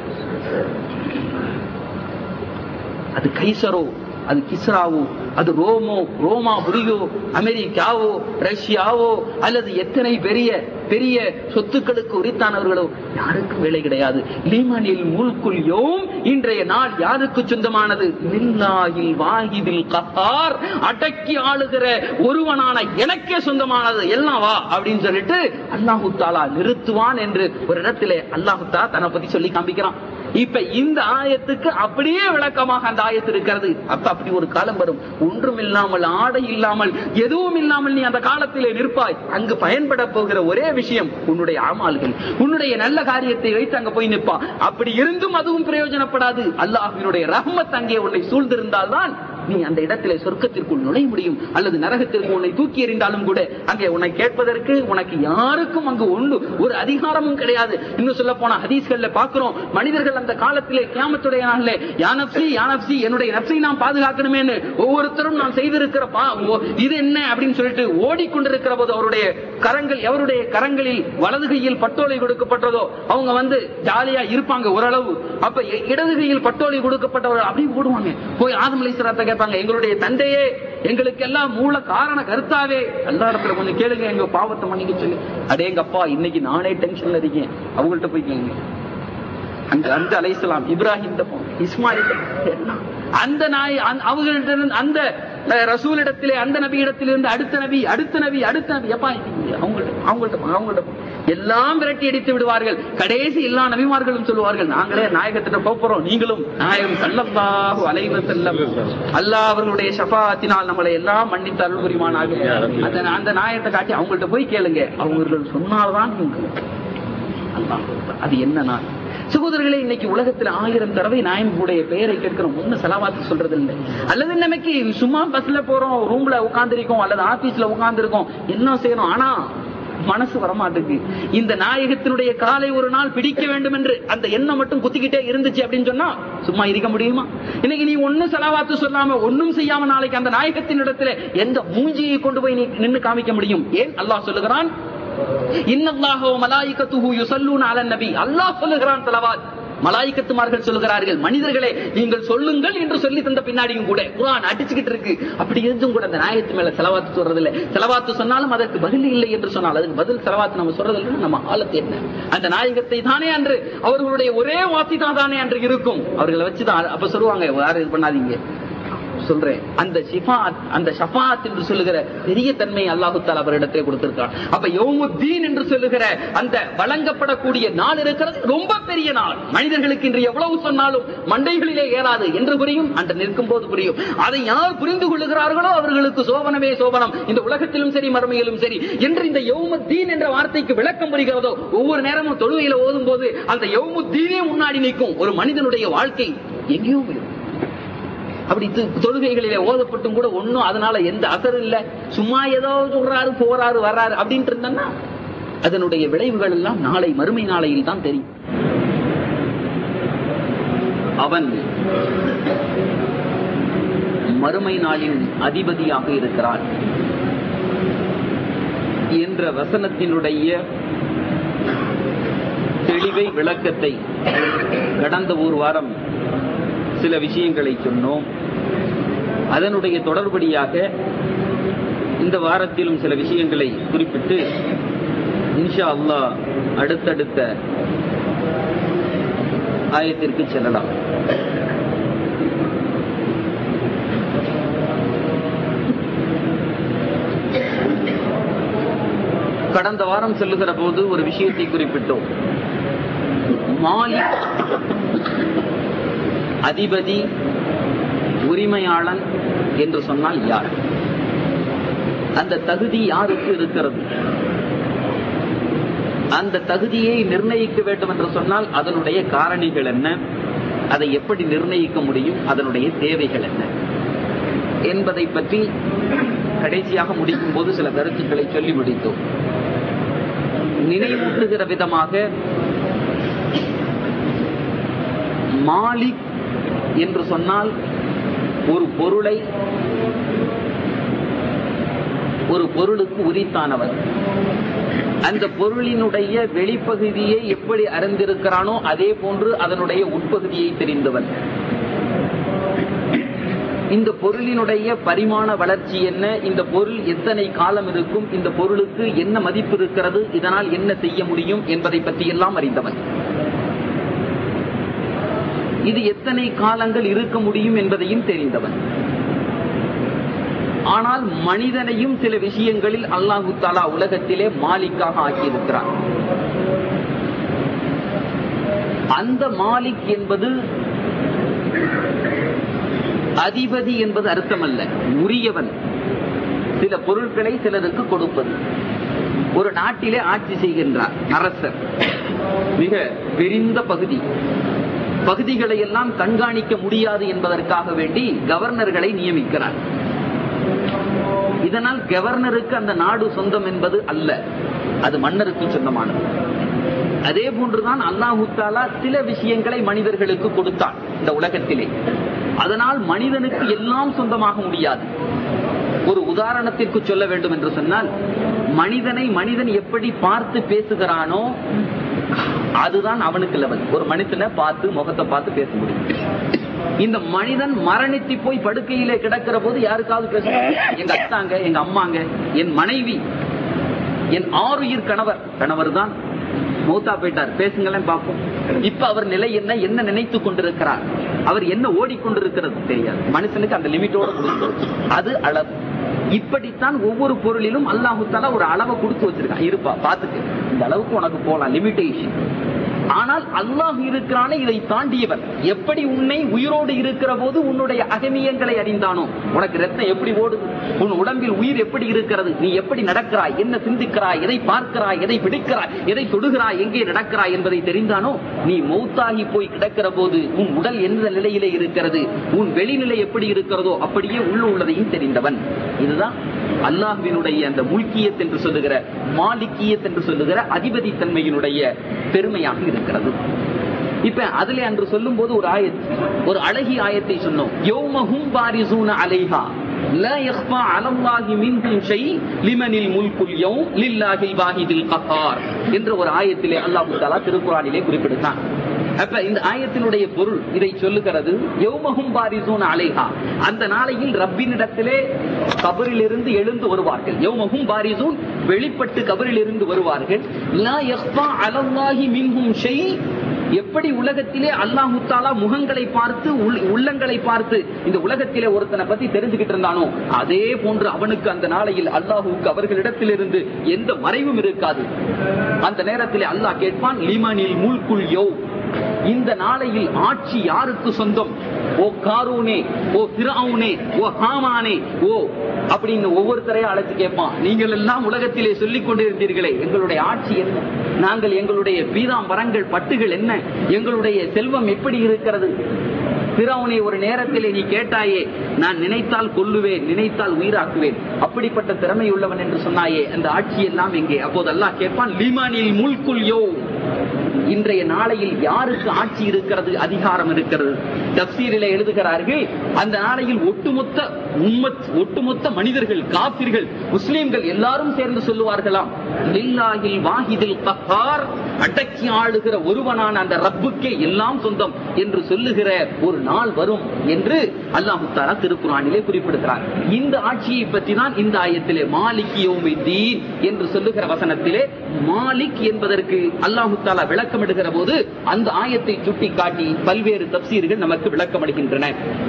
அது கைசரோ, அது கிஸ்ராவோ, அது ரோமாபுரியோ, அமெரிக்காவோ, ரஷ்யாவோ, அல்லது எத்தனை பெரிய பெரிய சொத்துக்களுக்கு உரித்தானவர்களோ, யாருக்கும் வேலை கிடையாது. லிமனில் முல்குல் யௌம், இன்றைய நாள் யாருக்கு சொந்தமானது? லில்லாஹில் வாஹிதில் கஹ்ஹார், அடக்கி ஆளுகிற ஒருவனான எனக்கே சொந்தமானது, எல்லாம் வா அப்படின்னு சொல்லிட்டு அல்லாஹ் தஆலா நிறுத்துவான் என்று ஒரு இடத்திலே அல்லாஹ் தஆலா தன்னை பத்தி சொல்லி காண்பிக்கிறான். இப்ப இந்த ஆயத்துக்கு அப்படியே விளக்கமாக அந்த ஆயத்து இருக்கிறது. அப்ப அப்படி ஒரு காலம் வரும், ஒன்றும் இல்லாமல், ஆடை இல்லாமல், எதுவும் இல்லாமல் நீ அந்த காலத்திலே நிற்பாய். அங்கு பயன்பட போகிற ஒரே விஷயம் உன்னுடைய அமல்கள், உன்னுடைய நல்ல காரியத்தை வைத்து அங்க போய் நிற்பான். அப்படி இருந்தும் அதுவும் பிரயோஜனப்படாது. அல்லாஹ்வினுடைய ரஹ்மத் அங்கே உன்னை சூழ்ந்திருந்தால் தான் நீ அந்த இடத்திலே சொர்க்கத்திற்குள் நுழைய முடியும். அல்லது நரகத்திற்கு உன்னை தூக்கி எறிந்தாலும் கூட அங்கே உன்னை கேட்பதற்கு உனக்கு யாருக்கும் அங்கு ஒரு அதிகாரமும் கிடையாது. இன்னும் சொல்ல போனா ஹதீஸ்கள்ல பார்க்கிறோம், மனிதர்கள் அந்த காலத்திலே கியாமத்துடைய நாளிலே யா நப்சி யா நப்சி, என்னுடைய நப்சை நாம் பாதுகாக்கணுமேன்னு ஒவ்வொருத்தரும் நாம் செய்திருக்கிற இது என்ன அப்படின்னு சொல்லிட்டு ஓடிக்கொண்டிருக்கிற போது அவருடைய கரங்கள், எவருடைய கரங்களில் வலது கையில் பட்டோலை கொடுக்கப்பட்டதோ அவங்க ஜாலியா இருப்பாங்க ஓரளவு. அப்ப இடது கையில் பட்டோலை கொடுக்கப்பட்டவர் அப்படியே ஓடுவாங்க. போய் ஆதம் அலைஹிஸ்ஸலாத்தை கேட்பாங்க, எங்களுடைய தந்தையே, எங்களுக்கு எல்லாம் மூல காரண கர்த்தாவே, எல்லா இடத்துல கொஞ்சம் கேளுங்க, எங்க பாவத்தை மன்னிக்க சொல்லி. அடேங்கப்பா, இன்னைக்கு நானே டென்ஷன்ல இருக்கேன், அவங்கள்ட்ட போய் கேளுங்க. அந்த அலைஹிஸ்ஸலாம், இப்ராஹிம், இஸ்மாயில், அந்த நாய் அவர்களிடம், அந்த ரசூலிடத்திலே, அந்த நபியிடத்திலிருந்து அடுத்த நபி எப்பா அவங்கள்ட்ட எல்லாம் விரட்டி அடித்து விடுவார்கள். கடைசி எல்லா நபிமார்களும் சொல்லுவார்கள், நாங்களே நாயகத்திட்ட போறோம், நீங்களும் நாயகம் ஸல்லல்லாஹு அலைஹி வஸல்லம் அல்லாஹ் அவர்களுடைய ஷஃபாஅத்தினால் நம்மளை எல்லாம் மன்னித்து அருள் புரிவானாக. அந்த நாயகத்தை காட்டி அவங்கள்ட்ட போய் கேளுங்க, அவங்க சொன்னால்தான் அது என்ன நாள்? சகோதரர்களே, இன்னைக்கு உலகத்துல 1000 தடவை நாயனுடைய பெயரை கேட்கிறோம், ஒண்ணு செலவாத்து சொல்றது இல்லை. அல்லது இன்னைக்கு சும்மா பஸ்ல போறோம், ரூம்ல உட்கார்ந்துருக்கோம், அல்லது ஆபீஸ்ல உட்கார்ந்துருக்கோம், என்ன செய்யணும், ஆனா மனசு வரமாட்டுக்கு. இந்த நாயகத்தினுடைய காலை ஒரு நாள் பிடிக்க வேண்டும் என்று அந்த எண்ணம் மட்டும் குத்திக்கிட்டே இருந்துச்சு அப்படின்னு சொன்னா சும்மா இருக்க முடியுமா? இன்னைக்கு நீ ஒன்னும் செலவாத்து சொல்லாம ஒன்னும் செய்யாம நாளைக்கு அந்த நாயகத்தின் இடத்துல எந்த மூஞ்சியை கொண்டு போய் நீ நின்று காமிக்க முடியும்? ஏன் அல்லாஹ் சொல்லுகிறான், இன்னல்லாஹு வ மலாயிகத்துஹு யுஸல்லூன அலன் நபி. அல்லாஹ் சொல்லுகிறான் ஸலவாத், மலாயிகத்துமார்கள் சொல்லுகிறார்கள், மனிதர்களே நீங்கள் சொல்லுங்கள் என்று சொல்லி தந்த பின்னாடியும் கூட குர்ஆன் அடிச்சுக்கிட்டு இருக்கு. அப்படி இருந்தும் கூட அந்த நாயகத்து மேல செலவாத்து சொல்றது இல்லை. செலவாத்து சொன்னாலும் அதற்கு பதில் இல்லை என்று சொன்னால் அதுக்கு பதில் செலவாத்து நம்ம சொல்றது இல்லை. நம்ம ஆழத்தை என்ன? அந்த நாயகத்தை தானே அன்று அவர்களுடைய ஒரே வாசிதா தானே அன்று இருக்கும். அவர்களை வச்சுதான் அப்ப சொல்லுவாங்க, யாரும் இது பண்ணாதீங்க சொல்றேன். அந்த ஷிஃபாத், அந்த ஷஃபாத் என்று சொல்லுகிற பெரிய தன்மை அல்லாஹ் தஆலா அவரிடத்தை கொடுத்திருக்கான். அப்ப யௌமுத்தீன் என்று சொல்லுகிற அந்த வழங்கப்படக்கூடிய நாள் இருக்கிறது, ரொம்ப பெரிய நாள். மனிதர்களுக்கு இன்று எவ்வளவு சொன்னாலும் மண்டைகளிலே ஏறாது என்று புரியும், அன்று நிற்கும் போது புரியும். அதை யார் புரிந்து கொள்ளுகிறார்களோ அவர்களுக்கு சோபனமே சோபனம், இந்த உலகத்திலும் சரி மறுமையிலும் சரி என்று இந்த யௌமுத்தீன் என்ற வார்த்தைக்கு விளக்கம் புரிகிறதோ. ஒவ்வொரு நேரமும் தொழுகையில ஓதும் போது அந்த யௌமுத்தீனே முன்னாடி நிற்கும். ஒரு மனிதனுடைய வாழ்க்கை எங்கேயோ போயிடும். அப்படி தொழுகைகளிலே ஓதப்பட்டும் கூட ஒன்னும் அதனால எந்த அசர் இல்ல, சும்மா ஏதோ சொல்றாரு போறாரு வர்றாரு அப்படின்ட்டு இருந்தா அதனுடைய விளைவுகள் எல்லாம் நாளை மறுமை நாளையில் தான் தெரியும். அவன் மறுமை நாளின் அதிபதியாக இருக்கிறான் என்ற வசனத்தினுடைய தெளிவை விளக்கத்தை கடந்த ஒரு வாரம் சில விஷயங்களை சொன்னோம். அதனுடைய தொடர்படியாக இந்த வாரத்திலும் சில விஷயங்களை குறிப்பிட்டு இன்ஷா அல்லாஹ் அடுத்தடுத்த ஆயத்திற்கு செல்லலாம். கடந்த வாரம் செல்லுகிற போது ஒரு விஷயத்தை குறிப்பிட்டோம். மாலிக் அதிபதி, உரிமையாளன் என்று சொன்னால் யார்? அந்த தகுதி யாருக்கு இருக்கிறது? அந்த தகுதியை நிர்ணயிக்க வேண்டும் என்று சொன்னால் அதனுடைய காரணிகள் என்ன, அதை எப்படி நிர்ணயிக்க முடியும், அதனுடைய தேவைகள் என்ன என்பதை பற்றி கடைசியாக முடிக்கும் போது சில கருத்துக்களை சொல்லி முடித்தோம். நினைவூட்டுகிற விதமாக மாலிக் என்று சொன்னால் ஒரு பொருளை, ஒரு பொருளுக்கு உரித்தானவர், அந்த பொருளினுடைய வெளிப்பகுதியை எப்படி அறிந்திருக்கிறானோ அதே போன்று அதனுடைய உட்பகுதியை தெரிந்தவர். இந்த பொருளினுடைய பரிமாண வளர்ச்சி என்ன, இந்த பொருள் எத்தனை காலம் இருக்கும், இந்த பொருளுக்கு என்ன மதிப்பு இருக்கிறது, இதனால் என்ன செய்ய முடியும் என்பதை பற்றி எல்லாம் அறிந்தவர். இது எத்தனை காலங்கள் இருக்க முடியும் என்பதையும் தெரிந்தவன். ஆனால் மனிதனையும் சில விஷயங்களில் அல்லாஹு தஆலா உலகத்திலே மாலிக்காக ஆக்கியிருக்கிறார். அந்த மாலிக் என்பது அதிபதி என்பது அர்த்தமல்ல, உரியவன். சில பொருட்களை சிலருக்கு கொடுப்பது. ஒரு நாட்டிலே ஆட்சி செய்கின்றார் அரசர், மிக விரிந்த பகுதிகளை எல்லாம் கண்காணிக்க முடியாது என்பதற்காக வேண்டி கவர்னர்களை நியமிக்கிறார். இதனால் கவர்னருக்கு அந்த நாடு சொந்தம் என்பது அல்ல, அது மன்னருக்கு சொந்தமானது. அதே போன்றுதான் அல்லாஹு தஆலா சில விஷயங்களை மனிதர்களுக்கு கொடுத்தான் இந்த உலகத்திலே. அதனால் மனிதனுக்கு எல்லாம் சொந்தமாக முடியாது. ஒரு உதாரணத்திற்கு சொல்ல வேண்டும் என்று சொன்னால், மனிதனை மனிதன் எப்படி பார்த்து பேசுகிறானோ அதுதான் அவனுக்கு லெவல். ஒரு மனிதனை பார்த்து முகத்தை பார்த்து பேச முடியும். இந்த மனிதன் மரணித்து போய் படுக்கையிலே கிடக்கிற போது யாருக்காவது பேசுறாங்க, எங்க அத்தாங்க, எங்க அம்மாங்க, என் மனைவி, என் ஆறுயிர் கணவர் தான் மௌத்தா போயிட்டார், பேசுங்களேன் பார்ப்போம். இப்ப அவர் நிலை என்ன, என்ன நினைத்துக் கொண்டிருக்கிறார், அவர் என்ன ஓடிக்கொண்டிருக்கிறது தெரியாது. மனுஷனுக்கு அந்த லிமிட்டோட கொடுக்கிறது, அது அளவு. இப்படித்தான் ஒவ்வொரு பொருளிலும் அல்லாஹு தஆலா ஒரு அளவை கொடுத்து வச்சிருக்கான். இருப்பா பாத்துக்கு, இந்த அளவுக்கு உனக்கு போலாம், லிமிட்டேஷன். ஆனால் அல்லாஹ் இருக்கிறானே இதை தாண்டியவன். எப்படி உன்னை உயிரோடு இருக்கிற போது உன்னுடைய அகமியங்களை அறிந்தானோ, உனக்கு ரத்தம் எப்படி ஓடுது, உன் உடம்பில் உயிர் எப்படி இருக்கிறது, நீ எப்படி நடக்கிறாய், என்ன சிந்திக்கிறாய், எதை பார்க்கிறாய், எதை பிடிக்கிறாய், எதை தொடுகிறாய், எங்கே நடக்கிறாய் என்பதை தெரிந்தானோ, நீ மௌத்தாகி போய் கிடக்கிற போது உன் உடல் எந்த நிலையிலே இருக்கிறது, உன் வெளிநிலை எப்படி இருக்கிறதோ அப்படியே உள்ளதையும் தெரிந்தவன். இதுதான் அல்லாஹ்வினுடைய அந்த முல்கியத் என்று சொல்லுகிற, மாலிக்கியத் என்று சொல்லுகிற அதிபதி தன்மையினுடைய பெருமையாக இருக்கிறது. இப்ப அதுல அன்று சொல்லும் போது ஒரு அழகிய ஆயத்தை சொன்னோம். யௌமஹும் பாரிஸூன அலைஹா லா யக்ஃபா அலல்லாஹி மின்ஹும் ஷை லிமனில் முல்குல் யௌம் லில்லாஹில் வாஹிதில் கஹார் என்ற ஒரு ஆயத்திலே அல்லாஹ் தஆலா திருக்குர்ஆனிலே குறிப்பிடுகிறான். அப்ப இந்த ஆயத்தினுடைய பொருள் இதை சொல்லுகிறது. யௌமஹும் பாரிஸூன அலைஹா, அந்த நாளையில் ரப்பினிடத்திலே கபரிலிருந்து எழுந்து வருவார்கள். யௌமஹும் பாரிஸூன், வெளிப்பட்டு கபரிலிருந்து வருவார்கள். லா யக்ஃபா அலல்லாஹி மின்ஹும் ஷை, எப்படி உலகத்திலே அல்லாஹ் தஆலா முகங்களை பார்த்து உள்ளங்களை பார்த்து இந்த உலகத்திலே ஒருத்தனை பத்தி தெரிஞ்சுக்கிட்டு இருந்தானோ, அதே போன்று அவனுக்கு அந்த நாளையில் அல்லாஹுக்கு அவர்களிடத்திலிருந்து எந்த மறைவும் இருக்காது. அந்த நேரத்திலே அல்லாஹ் கேட்பான், லிமனில் முல்குல் யௌம், இந்த நாளையில் ஆட்சி யாருக்கு சொந்தம்? ஓ காரூனே, ஓ ஃபிரௌனே, ஓ ஹாமானே, ஓ அப்படின்னு ஒவ்வொருத்தரையும் அழைச்சு கேட்பான். நீங்கள் எல்லாம் உலகத்திலே சொல்லிக் கொண்டிருந்தீர்களே எங்களுடைய ஆட்சி என்ன, நாங்கள் எங்களுடைய பீதாம்பரங்கள் பட்டுகள் என்ன, எங்களுடைய செல்வம் எப்படி இருக்கிறது? ஃபிரௌனை ஒரு நேரத்திலே நீ கேட்டாயே, நான் நினைத்தால் கொல்லுவேன், நினைத்தால் உயிராக்குவேன், அப்படிப்பட்ட திறமை உள்ளவன் என்று சொன்னாயே, அந்த ஆட்சி எல்லாம் எங்கே? அப்போது அல்லாஹ் கேட்பான், லிமனில் முல்குல் யௌம், இன்றைய நாளையில் யாருக்கு ஆட்சி இருக்கிறது, அதிகாரம் இருக்கிறது? தப்சீரிலே எழுதுகிறார்கள், அந்த நாளையில் ஒட்டுமொத்த மனிதர்கள், காபிர்கள், முஸ்லிம்கள் எல்லாரும் சேர்ந்து சொல்லுவார்களாம், லில்லாஹில் வாஹிதில் கஹார், அடக்கி ஆளுகிற ஒருவனான அந்த ரப்புக்கே எல்லாம் சொந்தம் என்று சொல்லுகிற ஒரு நாள் வரும் என்று அல்லாஹ் தஆலா திருக்குர்ஆனிலே குறிப்பிடுகிறார். இந்த ஆட்சியை பற்றி தான் இந்த ஆயத்திலே மாலிக் யௌமித்தீன் என்று சொல்லுகிற வசனத்திலே மாலிக் என்பதற்கு அல்லாஹ் தஆலா விளக்கமிடுகிற போது அந்த ஆயத்தை சுட்டிக்காட்டி பல்வேறு தப்சீர்கள் நமக்கு விளக்கமளிக்கின்றன.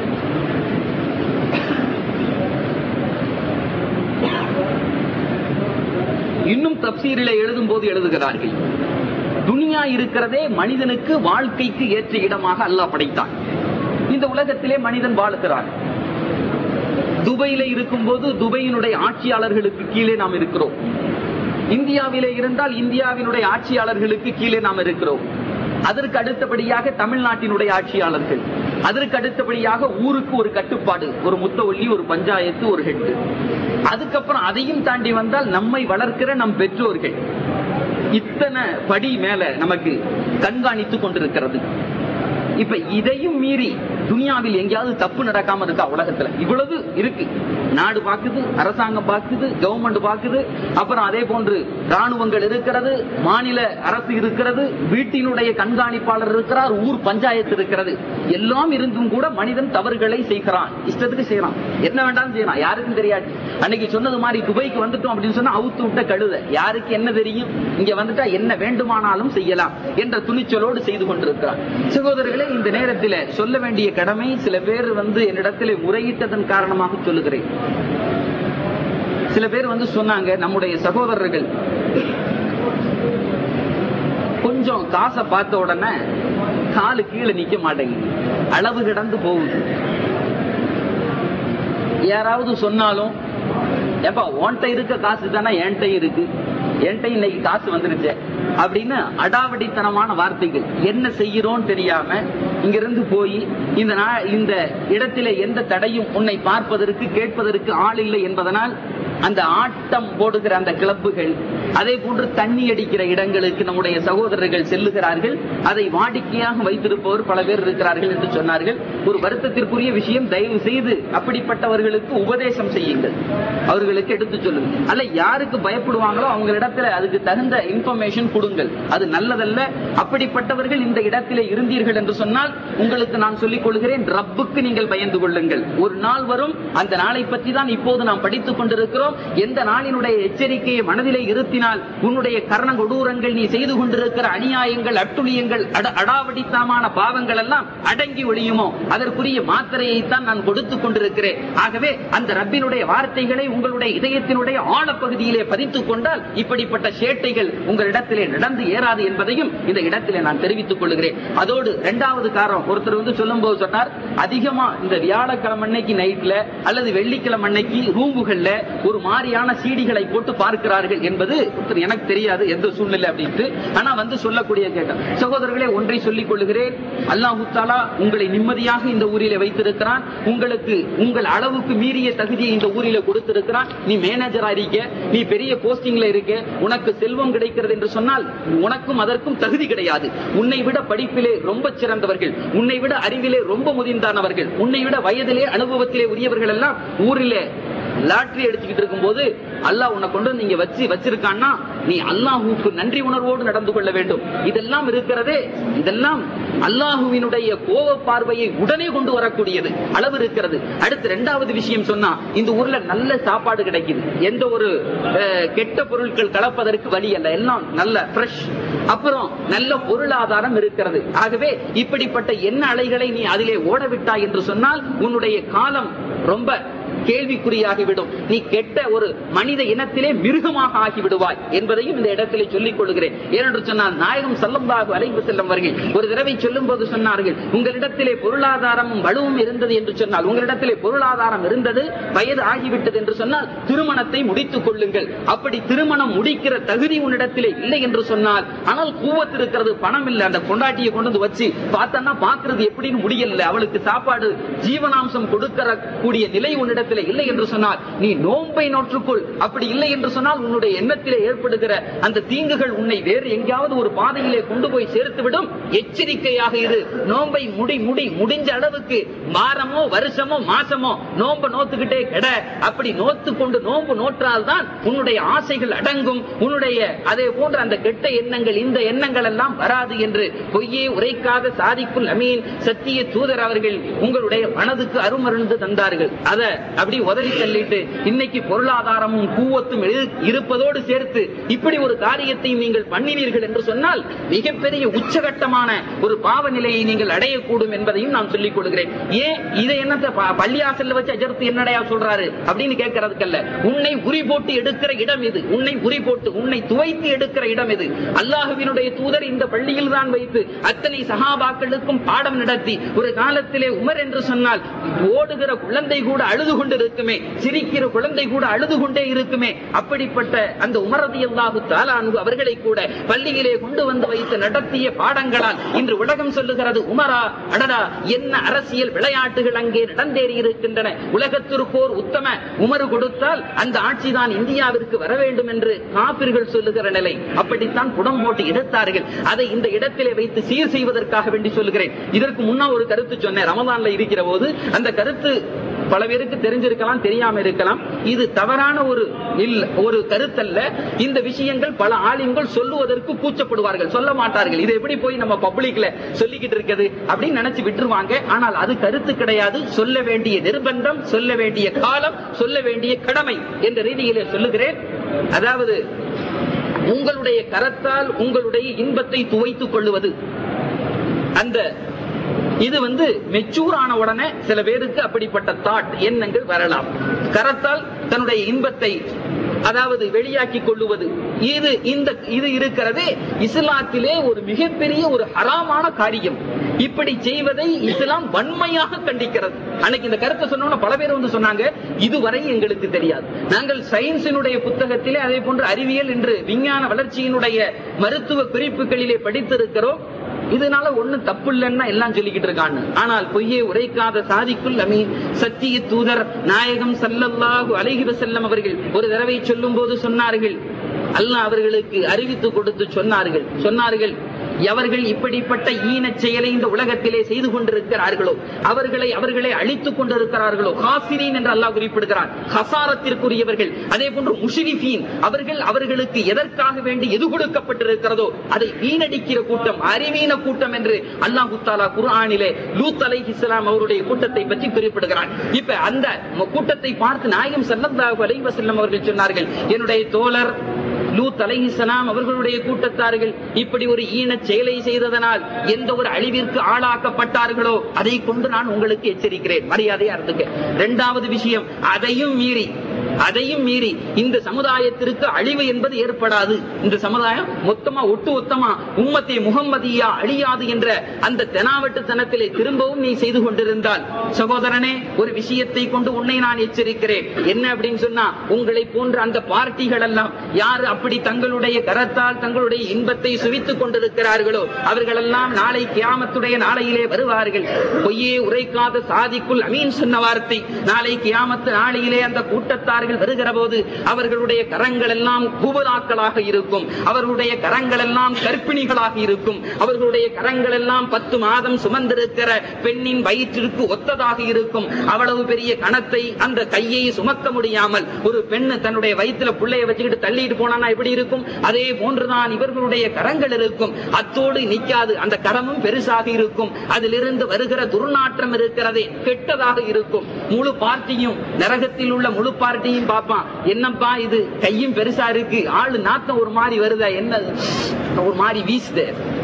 இன்னும் தப்சீரிலே எழுதும் போது எழுதுகிறார்கள், துனியா இருக்கிறதே மனிதனுக்கு வாழ்க்கைக்கு ஏற்ற இடமாக அல்லாஹ் படைத்தான். இந்த உலகத்திலே மனிதன் வாழுகிறான். துபையிலே இருக்கும் போது துபையினுடைய ஆட்சியாளர்களுக்கு கீழே நாம் இருக்கிறோம். இந்தியாவிலே இருந்தால் இந்தியாவினுடைய ஆட்சியாளர்களுக்கு கீழே நாம் இருக்கிறோம். அதற்கு அடுத்தபடியாக தமிழ்நாட்டினுடைய ஆட்சியாளர்கள், அதற்கு அடுத்தபடியாக ஊருக்கு ஒரு கட்டுப்பாடு, ஒரு முத்தவள்ளி, ஒரு பஞ்சாயத்து, ஒரு ஹெட். அதுக்கப்புறம் அதையும் தாண்டி வந்தால் நம்மை வளர்க்கிற நம் பெற்றோர்கள். இத்தனை படி மேல நமக்கு கண்காணித்துக் கொண்டிருக்கிறது. இப்ப இதையும் மீறி துனியாவில் எங்கேயாவது தப்பு நடக்காம இருக்கா? உலகத்துல இவ்வளவு இருக்கு. நாடு பாக்குது, அரசாங்கம் பாக்குது, கவர்மெண்ட் பாக்குது, அப்புறம் அதே போன்று ராணுவங்கள் இருக்கிறது, மாநில அரசு இருக்கிறது, வீட்டினுடைய கண்காணிப்பாளர் இருக்கிறார், ஊர் பஞ்சாயத்து இருக்கிறது. எல்லாம் இருந்தும் கூட மனிதன் தவறுகளை செய்கிறான், இஷ்டத்துக்கு செய்யறான், என்ன வேண்டாம் செய்யறான், யாருக்கும் தெரியாது. அன்னைக்கு சொன்னது மாதிரி துபைக்கு வந்துட்டோம் அப்படின்னு சொன்னா அவுத்து விட்ட கழுத, யாருக்கு என்ன தெரியும், இங்க வந்துட்டா என்ன வேண்டுமானாலும் செய்யலாம் என்ற துணிச்சலோடு செய்து கொண்டிருக்கிறார். சகோதரர்களே, இந்த நேரத்தில் சொல்ல வேண்டிய கடமை சில பேர் என்னிடத்தில் முறையிட்டதன் காரணமாக சொல்லுகிறேன். சில பேர் சொன்னாங்க, நம்முடைய சகோதரர்கள் கொஞ்சம் காசை பார்த்த உடனே காலு கீழே நிக்க மாட்டேங்குது, அளவு கிடந்து போகுது. யாராவது சொன்னாலும், ஏப்பா உன்கிட்ட இருக்க காசு தானே என்கிட்ட இருக்கு, என்கிட்ட இன்னைக்கு காசு வந்துருச்சு அப்படின்னு அடாவடித்தனமான வார்த்தைகள். என்ன செய்கிறோம் தெரியாம இங்கிருந்து போய் இந்த இடத்திலே எந்த தடையும் உன்னை பார்ப்பதற்கு கேட்பதற்கு ஆள் இல்லை என்பதனால் அந்த ஆட்டம் போடுகிற அந்த கிளப்புகள், அதே போன்று தண்ணி அடிக்கிற இடங்களுக்கு நம்முடைய சகோதரர்கள் செல்லுகிறார்கள். அதை வாடிக்கையாக வைத்திருப்பவர் பல பேர் இருக்கிறார்கள் என்று சொன்னார்கள். ஒரு வருத்தத்திற்குரிய விஷயம், தயவு செய்து அப்படிப்பட்டவர்களுக்கு உபதேசம் செய்யுங்கள், அவர்களுக்கு எடுத்து சொல்லுங்கள். அல்ல யாருக்கு பயப்படுவாங்களோ அவங்களிடத்துல அதுக்கு தகுந்த இன்ஃபர்மேஷன் கொடுங்கள், அது நல்லதல்ல. அப்படிப்பட்டவர்கள் இந்த இடத்திலே இருந்தீர்கள் என்று சொன்னால் உங்களுக்கு நான் சொல்லிக் கொள்கிறேன், ரப்புக்கு நீங்கள் பயந்து கொள்ளுங்கள். ஒரு நாள் வரும், அந்த நாளை பற்றி தான் இப்போது நாம் படித்துக் கொண்டிருக்கிறோம். சொல்லுகிறோம், எந்த நாளினுடைய எச்சரிக்கையை மனதிலே இருத்தினால் உன்னுடைய கர்ண கொடூரங்கள், நீ செய்து கொண்டிருக்கிற அநியாயங்கள், அட்டுழியங்கள், அடாவடித்தமான பாவங்கள் எல்லாம் அடங்கி ஒழியுமோ அதற்குரிய மாத்திரையைத்தான் நான் கொடுத்துக் கொண்டிருக்கிறேன். ஆகவே அந்த ரப்பினுடைய வார்த்தைகளை உங்களுடைய இதயத்தினுடைய ஆழப்பகுதியிலே பதித்துக் கொண்டால் இப்படிப்பட்ட சேட்டைகள் உங்களிடத்திலே நடந்து ஏறாது என்பதையும் இந்த இடத்திலே நான் தெரிவித்துக் கொள்கிறேன். அதோடு இரண்டாவது காரணம், ஒருத்தர் சொல்லும் போது சொன்னார், அதிகமா இந்த வியாழக்கிழமை அன்னைக்கு நைட்ல அல்லது வெள்ளிக்கிழமை அன்னைக்கு ரூமுகள்ல ஒரு மாதிரியான சீடிகளை போட்டு பார்க்கிறார்கள் என்பது எனக்கு தெரியாது எந்த சூழ்நிலை அப்படின்ட்டு. ஆனா சொல்லக்கூடிய கேட்டேன். சகோதரர்களே, ஒன்றை சொல்லிக் கொள்கிறேன், அல்லாஹ் தஆலா உங்களை நிம்மதியாக இந்த ஊரிலே வைத்திருக்கிறான். உங்களுக்கு உங்கள் அளவுக்கு மீறிய தகுதியை இந்த ஊரிலே கொடுத்திருக்கிறான். நீ மேனேஜரா இருக்க, நீ பெரிய போஸ்டிங்ல இருக்க, உனக்கு செல்வம் கிடைக்கிறது என்று சொன்னால் உனக்கும் அதற்கும் தகுதி கிடையாது. உன்னை விட படிப்பிலே ரொம்ப சிறந்தவர்கள், உன்னை விட அறிவிலே ரொம்ப முதிர்ந்தானவர்கள், உன்னை விட வயதிலே அனுபவத்திலே உரியவர்கள் எல்லாம் ஊரிலே லாட்டரி அடிச்சுக்கிட்டு இருக்கும் போது அல்லாஹ் உன்னை கொண்டு நீங்க வச்சிருக்கான்னா நீ அல்லாஹுக்கு நன்றி உணர்வோடு நடந்து கொள்ள வேண்டும். இதெல்லாம் இருக்கிறதே, இதெல்லாம் அல்லாஹுவினுடைய கோப பார்வையை உடனே கொண்டு வரக்கூடியது அளவு இருக்கிறது. அடுத்து இரண்டாவது விஷயம் சொன்னா, இந்த ஊர்ல நல்ல சாப்பாடு கிடைக்குது, எந்த ஒரு கெட்ட பொருட்கள் கலப்பதற்கு வழி அல்ல, எல்லாம் நல்ல ஃப்ரெஷ். அப்புறம் நல்ல பொருளாதாரம் இருக்கிறது. ஆகவே இப்படிப்பட்ட என்ன அலைகளை நீ அதிலே ஓடவிட்டாய் என்று சொன்னால் உன்னுடைய காலம் ரொம்ப கேள்விக்குறியாகிவிடும். நீ கெட்ட ஒரு மனித இனத்திலே மிருகமாக ஆகிவிடுவாய் என்பதையும் இந்த இடத்திலே சொல்லிக் கொள்கிறேன். ஏனென்று சொன்னால் நாயகம் ஸல்லல்லாஹு அலைஹி வஸல்லம் அவர்கள் ஒரு தடவை சொல்லும் போது சொன்னார்கள், உங்களிடத்திலே பொருளாதாரமும் வலுவும் இருந்தது என்று சொன்னால், உங்களிடத்திலே பொருளாதாரம் இருந்தது, வயது ஆகிவிட்டது என்று சொன்னால் திருமணத்தை முடித்துக் கொள்ளுங்கள். அப்படி திருமணம் முடிக்கிற தகுதி உன்னிடத்திலே இல்லை என்று சொன்னால், ஆனால் கூவத்து இருக்கிறது, பணம் இல்லை, அந்த கொண்டாட்டியை கொண்டு வச்சு பார்த்தா பாக்குறது எப்படின்னு முடியல, அவளுக்கு சாப்பாடு ஜீவனாம்சம் கொடுக்கக்கூடிய நிலை உன்னிடத்தில் இல்லை என்று சொன்னால் நீ நோன்பை நோற்றுக்குள். அப்படி இல்லை என்று சொன்னால் உன்னுடைய எண்ணத்திலே ஏற்படுகிற அந்த தீங்குகள் உன்னை வேறு எங்கேயாவது ஒரு பாதையிலே கொண்டு போய் சேர்த்துவிடும். எச்சரிக்கையாக இரு. நோன்பை முடிஞ்ச அளவுக்கு வாரமோ வருஷமோ மாசமோ நோன்பை நோத்துக்கிட்டே கிட. அப்படி நோத்து கொண்டு நோன்பு நோற்றால் தான் உன்னுடைய ஆசைகள் அடங்கும். உன்னுடைய அதே போன்ற அந்த கெட்ட எண்ணங்கள், இந்த எண்ணங்கள் எல்லாம் வராது என்று பொய்யே உரைக்காத சாதிக்குல் அமீன் சத்திய தூதர் அவர்கள் உங்களுடைய மனதுக்கு அருமருந்து தந்தார்கள். அத அப்படி உதறி தள்ளிட்டு இன்னைக்கு பொருளாதாரமும் கூவத்தும் இருப்பதோடு சேர்த்து இப்படி ஒரு காரியத்தை நீங்கள் பண்ணினீர்கள் என்று சொன்னால் மிகப்பெரிய உச்சகட்டமான ஒரு பாவ நிலையை நீங்கள் அடையக்கூடும் என்பதையும் நான் சொல்லிக் கொடுக்கிறேன். ஏன் இதை என்னத்தை பள்ளியாசல்ல வச்சு அஜர்த்து என்னடையா சொல்றாரு அப்படின்னு கேட்கறதுக்கல்ல. உன்னை உரி போட்டு எடுக்கிற இடம் இது, உன்னை உரி போட்டு உன்னை துவைத்து எடுக்கிற இடம் இது. அல்லாஹ்வினுடைய தூதர் இந்த பள்ளியில் தான் வைத்து அத்தனை சஹாபாக்களுக்கும் பாடம் நடத்தி, ஒரு காலத்திலே உமர் என்று சொன்னால் ஓடுகிற குழந்தை கூட அழுது கொண்டு இருக்குமே, சிரிக்கிற குழந்தை கூட அழுது கொண்டே இருக்குமே, அப்படிப்பட்ட அந்த உமர் ரலியல்லாஹு தஆலா அன்ஹு அவர்களை கூட பள்ளியிலே கொண்டு வந்து வைத்து நடத்திய பாடங்களால் இன்று உலகம் சொல்லுகிறது, உமரா அடடா என்ன அரசியல் விளையாட்டுகள் அங்கே நடந்தேறி இருக்கின்றன. உலகத்திற்கோர் உத்தம உமர் கொடுத்தால் அந்த ஆட்சிதான் இந்தியாவிற்கு வர வேண்டும் என்று காபிர்கள் சொல்லுகிற நிலை. அப்படித்தான் புடம் போட்டு எடுத்தார்கள். அதை இந்த இடத்திலே வைத்து சீர் செய்வதற்காக வேண்டி சொல்லுகிறேன். இதற்கு முன்னா ஒரு கருத்து சொன்னேன், ரமதான்ல இருக்கிற போது. அந்த கருத்து பல பேருக்கு தெரிஞ்சிருக்கலாம், தெரியாம இருக்கலாம். இது தவறான ஒரு கருத்தல்ல. இந்த விஷயங்கள் பல ஆலிம்கள் சொல்லுவதற்கு கூச்சப்படுவார்கள், சொல்ல மாட்டார்கள். இதை எப்படி போய் நம்ம பப்ளிக்ல சொல்லிக்கிட்டு இருக்கிறது அப்படின்னு நினைச்சு விட்டுருவாங்க. ஆனால் அது கருத்து கிடையாது. சொல்ல வேண்டிய நிர்பந்தம், சொல்ல வேண்டிய காலம், சொல்ல வேண்டிய கடமை என்ற ரீதியிலே சொல்லுகிறேன். அதாவது உங்களுடைய கரத்தால் உங்களுடைய இன்பத்தை துவைத்துக் கொள்ளுவது, அந்த இது மெச்சூர் ஆன உடனே சில பேருக்கு அப்படிப்பட்ட தாட் எண்ணங்கள் வரலாம். கரத்தால் தன்னுடைய இன்பத்தை அதாவது வெளியாக்கி கொள்ளுவது, இது இருக்கிறதே இஸ்லாத்திலே ஒரு மிகப்பெரிய ஒரு ஹராமான காரியம். இப்படி செய்வதை இஸ்லாம் வன்மையாக கண்டிக்கிறது. அன்னைக்கு இந்த கருத்தை சொன்னோம்னா பல பேர் சொன்னாங்க, இதுவரை எங்களுக்கு தெரியாது, நாங்கள் சயின்ஸினுடைய புத்தகத்திலே அதே போன்று அறிவியல் என்று விஞ்ஞான வளர்ச்சியினுடைய மருத்துவ குறிப்புகளிலே படித்திருக்கிறோம், இதனால ஒண்ணும் தப்பு இல்லைன்னா எல்லாம் சொல்லிக்கிட்டு இருக்கான்னு. ஆனால் பொய்யே உரைக்காத சாதிக்குல் அமீன் சத்திய தூதர் நாயகம் ஸல்லல்லாஹு அலைஹி வஸல்லம் அவர்கள் ஒரு தடவை சொல்லும் போது சொன்னார்கள், அல்லாஹ் அவர்களுக்கு அறிவித்து கொடுத்து சொன்னார்கள், எவர்கள் இப்படிப்பட்ட ஈனச் செயலை இந்த உலகத்திலே செய்து கொண்டிருக்கிறார்களோ, அவர்களை அழித்துக் கொண்டிருக்கிறார்களோ, காசிரீன் என்று அல்லாஹ் குறிப்பிடுகிறார், ஹசாரத்திற்குரியவர்கள். அதே போன்று முஷ்ரிஃபீன், அவர்களுக்கு எதற்காக வேண்டி எது கொடுக்கப்பட்டிருக்கிறதோ அதை வீணடிக்கிற கூட்டம், அறிவீன கூட்டம் என்று அல்லாஹ் தஆலா குர்ஆனிலே லூத் அலைஹிஸ்ஸலாம் அவருடைய கூட்டத்தை பற்றி குறிப்பிடுகிறார். இப்ப அந்த கூட்டத்தை பார்த்து நாயகம் ஸல்லல்லாஹு அலைஹி வஸல்லம் அவர்கள் சொன்னார்கள், என்னுடைய தோழர் லூத் அலைஹிஸ்ஸலாம் அவர்களுடைய கூட்டத்தார்கள் இப்படி ஒரு ஈனச் செயலை செய்ததனால் எந்த ஒரு அழிவிற்கு ஆளாக்கப்பட்டார்களோ அதை கொண்டு நான் உங்களுக்கு எச்சரிக்கிறேன். மரியாதையா இருந்துக்க. இரண்டாவது விஷயம், அதையும் மீறி இந்த சமுதாயத்திற்கு அழிவு என்பது ஏற்படாது. இந்த சமுதாயம் மொத்தமா ஒட்டுமொத்தமா உம்மத்தே முஹம்மதியா அழியாது என்ற அந்த தெனாவட்டுத்தனத்திலே திரும்பவும் நீ செய்து கொண்டிருந்தால், சகோதரனே, ஒரு விஷயத்தை கொண்டு உன்னை நான் எச்சரிக்கிறேன். என்ன அப்படின்னு சொன்னா, உங்களை போன்ற அந்த பார்ட்டிகள் எல்லாம் யாரு அப்படி தங்களுடைய கரத்தால் தங்களுடைய இன்பத்தை சுவித்துக் கொண்டிருக்கிறார்களோ அவர்களெல்லாம் நாளை கியாமத்துடைய நாளையிலே வருவார்கள். பொய்யே உரைக்காத சாதிக்குள் அமீன் சொன்ன வார்த்தை, நாளை கியாமத்து நாளையிலே அந்த கூட்டத்தார்கள் வருகிற போது அவர்களுடைய கரங்கள் எல்லாம் குபலாக்களாக இருக்கும், அவர்களுடைய கரங்கள் எல்லாம் கர்ப்பிணிகளாக இருக்கும், அவர்களுடைய கரங்கள் எல்லாம் 10 மாதம் சுமந்திருக்கிற பெண்ணின் வயிற்றிற்கு ஒத்ததாக இருக்கும். அவ்வளவு பெரிய கணத்தை அந்த கையை சுமக்க முடியாமல் ஒரு பெண்ணு தன்னுடைய வயிற்றுல பிள்ளைய வச்சுக்கிட்டு தள்ளிட்டு போனா எப்படி இருக்கும், அதே போன்றுதான் இவர்களுடைய கரங்கள் இருக்கும். அத்தோடு நிற்காது, அந்த கரமும் பெருசாக இருக்கும், அதிலிருந்து வருகிற துர்நாற்றம் இருக்கிறதே கெட்டதாக இருக்கும். முழு பார்ட்டியும், நரகத்தில் உள்ள முழு பார்ட்டியும் பார்ப்பான், என்னப்பா இது கையும் பெருசா இருக்கு, ஆளு நாத்தம் ஒரு மாதிரி வருதா, என்ன ஒரு மாதிரி வீசுது,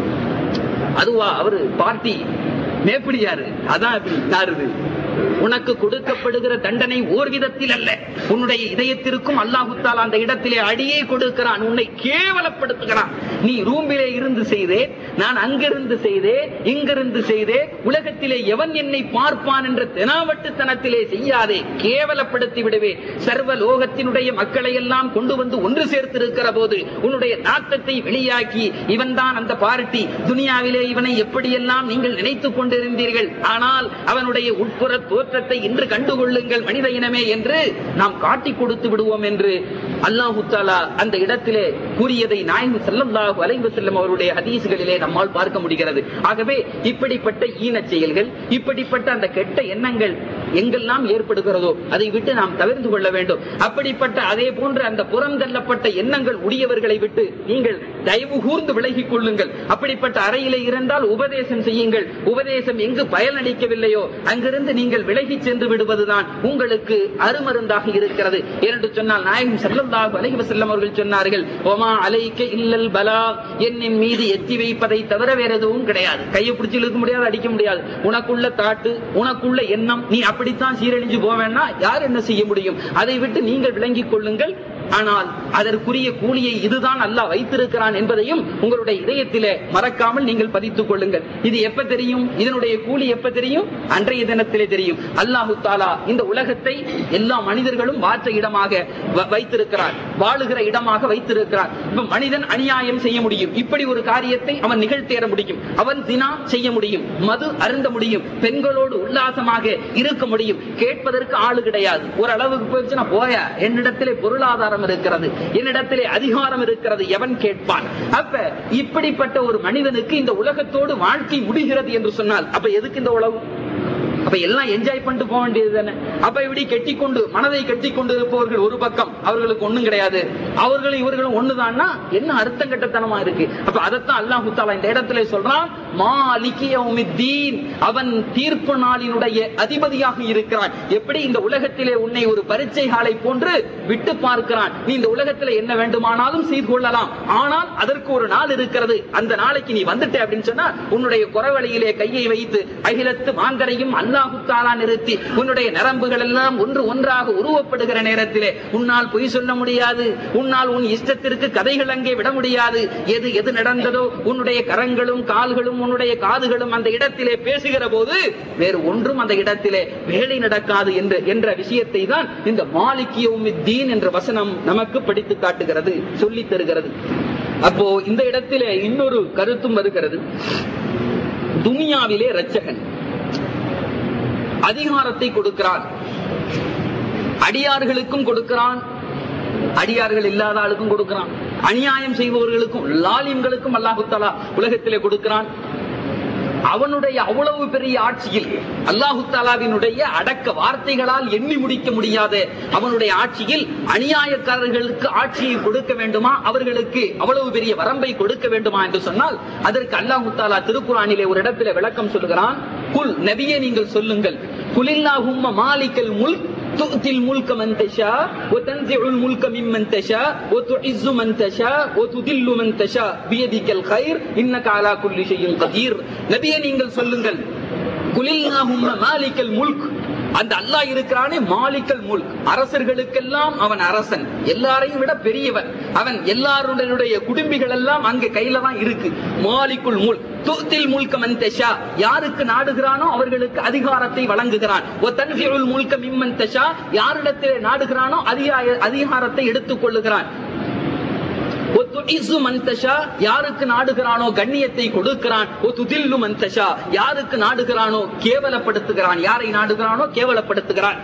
அதுவா அவரு பார்ட்டி மேப்பிடியாரு, அதான் இப்படி நாருது. உனக்கு கொடுக்கப்படுகிற தண்டனை ஓர் விதத்தில் அல்ல, உன்னுடைய இதயத்திற்கும் அல்லாஹ் தஆலா அந்த இடத்திலே அடியே கொடுக்கிறான், உன்னை கேவலப்படுத்துகிறான். நீ ரூமிலே இருந்து செய்தே, நான் அங்கிருந்து செய்தே, இங்கிருந்து செய்தே, உலகத்திலே எவன் என்னை பார்ப்பான் என்ற தெனாவட்டுத்தனத்திலே செய்யாதே, கேவலப்படுத்தி விடுவே. சர்வ லோகத்தினுடைய மக்களை எல்லாம் கொண்டு வந்து ஒன்று சேர்த்திருக்கிற போது உன்னுடைய நாட்டத்தை வெளியாக்கி, இவன் தான் அந்த பார்ட்டி, துனியாவிலே இவனை எப்படியெல்லாம் நீங்கள் நினைத்துக் கொண்டிருந்தீர்கள், ஆனால் அவனுடைய உட்புற தோற்றத்தை இன்று கண்டுகொள்ளுங்கள் மனித இனமே என்று நாம் காட்டிக் கொடுத்து விடுவோம் என்று அல்லாஹ் தஆலா அந்த இடத்திலே கூறியதை நாயகம் ஸல்லல்லாஹு அலைஹி வஸல்லம் அவருடைய ஹதீஸ்களிலே நம்மால் பார்க்க முடிகிறது. ஆகவே இப்படிப்பட்ட ஈனச் செயல்கள், இப்படிப்பட்ட அந்த கெட்ட எண்ணங்கள் எங்கெல்லாம் ஏற்படுகிறதோ அதை விட்டு நாம் தவிர்த்து கொள்ள வேண்டும். அப்படிப்பட்ட அதே போன்ற அந்த புறந்தள்ளப்பட்ட எண்ணங்கள் உடையவர்களை விட்டு நீங்கள் தயவு கூர்ந்து விலகிக் கொள்ளுங்கள். அப்படிப்பட்ட அறையிலே இருந்தால் உபதேசம் செய்யுங்கள். உபதேசம் எங்கு பயனளிக்கவில்லையோ அங்கிருந்து நீங்கள் விலகி சென்று விடுவதுதான் உங்களுக்கு அருமருந்தாக இருக்கிறது என்று சொன்னால், நாயகம் ஸல்லல்லாஹு அலைஹி வஸல்லம் அவர்கள் சொன்னார்கள், ஒமா அலைக்க இல்லல் பலா, என்னின் மீது எத்தி வைப்பதை தவிர வேற எதுவும் கிடையாது. கையை பிடிச்சி இழுக்க முடியாது, அடிக்க முடியாது. உனக்குள்ள தாட்டு, உனக்குள்ள எண்ணம், நீ அப்படித்தான் சீரழிஞ்சு போவேன்னா யார் என்ன செய்ய முடியும்? அதை விட்டு நீங்கள் விளங்கிக் கொள்ளுங்கள். ஆனால் அதற்குரிய கூலியை இதுதான் அல்லாஹ் வைத்திருக்கிறான் என்பதையும் உங்களுடைய இதயத்திலே மறக்காமல் நீங்கள் பதித்துக் கொள்ளுங்கள். இது எப்ப தெரியும்? இதனுடைய கூலி எப்ப தெரியும்? அன்றைய தினத்திலே தெரியும். அல்லாஹ் தஆலா இந்த உலகத்தை எல்லா மனிதர்களும் வாற்ற இடமாக வைத்திருக்கிறார், வாழுகிற இடமாக வைத்திருக்கிறார். இப்ப மனிதன் அநியாயம் செய்ய முடியும், இப்படி ஒரு காரியத்தை அவன் நிகழ்த்தேற முடியும், அவன் தினா செய்ய முடியும், மது அருந்த முடியும், பெண்களோடு உல்லாசமாக இருக்க முடியும். கேட்பதற்கு ஆளு கிடையாது. ஒரு அளவுக்கு போயிடுச்சுன்னா போய, என்னிடத்திலே பொருளாதாரம் இருக்கிறது, என்னிடத்திலே அதிகாரம் இருக்கிறது, எவன் கேட்பான்? அப்ப இப்படிப்பட்ட ஒரு மனிதனுக்கு இந்த உலகத்தோடு வாழ்க்கை முடிகிறது என்று சொன்னால் அப்ப எதுக்கு இந்த உலகம்? அப்ப எல்லாம் என்ஜாய் பண்ணிட்டு போக வேண்டியது தானே. அப்ப இப்படி கெட்டிக்கொண்டு மனதை கட்டிக்கொண்டு இருப்பவர்கள் ஒரு பக்கம், அவர்களுக்கு ஒண்ணும் கிடையாது, அவர்களும் இவர்களும் ஒண்ணுதான்னா என்ன அர்த்தம் கட்டத்தனமா இருக்கு. அப்ப அதைத்தான் அல்லாஹ் தஆலா இந்த இடத்துல சொல்றான், மாலிகி யௌமித்தீன், அவன் தீர்ப்பு நாளினுடைய அதிபதியாக இருக்கிறான். எப்படி இந்த உலகத்திலே உன்னை ஒரு பரீட்சை ஹாலை போன்று விட்டு பார்க்கிறான். நீ இந்த உலகத்துல என்ன வேண்டுமானாலும் செய்து கொள்ளலாம், ஆனால் அதற்கு ஒரு நாள் இருக்கிறது. அந்த நாளைக்கு நீ வந்துட்ட அப்படின்னு சொன்னா உன்னுடைய குறவழியிலே கையை வைத்து அகிலத்து மாந்தரையும் அல்லாஹ் தஆலா நிறுத்தி உன்னுடைய நரம்புகள் எல்லாம் ஒன்று ஒன்றாக உருவப்படுகிற நேரத்திலே உன்னால் பொய் சொல்ல முடியாது, உன்னால் உன் இஷ்டத்திற்கு கதைகள் அங்கே விட முடியாது. எது எது நடந்ததோ உன்னுடைய கரங்களும் கால்களும் உன்னுடைய காதுகளும் அந்த இடத்திலே பேசுகிற போது வேறு ஒன்றும் அந்த இடத்திலே வேலை நடக்காது என்ற விஷயத்தை தான் இந்த மாலிகி யௌமித்தீன் என்ற வசனம் நமக்கு படித்து காட்டுகிறது, சொல்லி தருகிறது. அப்போ இந்த இடத்திலே இன்னொரு கருத்தும் வருகிறது. துனியாவிலே இரட்சகன் அதிகாரத்தை கொடுக்கிறான், அடியார்களுக்கும் கொடுக்கிறான், அடியார்கள் இல்லாத ஆளுக்கும் கொடுக்கிறான். அநியாயம் செய்பவர்களுக்கும் லாலிம்களுக்கும் அல்லாஹு தஆலா உலகத்திலே கொடுக்கிறான். அவனுடைய அவ்வளவு பெரிய ஆட்சியில் அல்லாஹு தஆலாவினுடைய அடக்க வார்த்தைகளால் எண்ணி முடிக்க முடியாத அவனுடைய ஆட்சியில் அநியாயக்காரர்களுக்கு ஆட்சியை கொடுக்க வேண்டுமா, அவர்களுக்கு அவ்வளவு பெரிய வரம்பை கொடுக்க வேண்டுமா என்று சொன்னால் அதற்கு அல்லாஹு தஆலா திருக்குர்ஆனிலே ஒரு இடத்திலே விளக்கம் சொல்கிறான். குல், நபியே நீங்கள் சொல்லுங்கள், குலில்லாஹும்ம மாலிகல் முல்க் تؤتي الملك من تشاء وتنزع الملك ممن تشاء وتعز من تشاء وتذل من تشاء بيدك الخير انك على كل شيء قدير. நபியே நீங்கள் சொல்லுங்கள், குலில்லாஹும்ம மாலிகல் முல்க், அந்த அல்லாஹ் இருக்கிறானே மாலிகல் முல்க், அரசர்களுக்கெல்லாம் அவன் அரசன், எல்லாரையும் விட பெரியவன் அவன், எல்லாருடைய குடும்பிகள் எல்லாம் அங்க கையில தான் இருக்கு. மாலிகுல் முல்க் துத்தில் முல்க மன் தஷா, யாருக்கு நாடுகிறானோ அவர்களுக்கு அதிகாரத்தை வழங்குகிறான். வ தன்ஃபிஉல் முல்க மிம்மன் தஷா, யாரிடத்திலே நாடுகிறானோ அதிகாரத்தை எடுத்துக் கொள்ளுகிறான். யாருக்கு நாடுகிறானோ கண்ணியத்தை கொடுக்கிறான். யாருக்கு நாடுகிறானோ கேவலப்படுத்துகிறான், யாரை நாடுகிறானோ கேவலப்படுத்துகிறான்.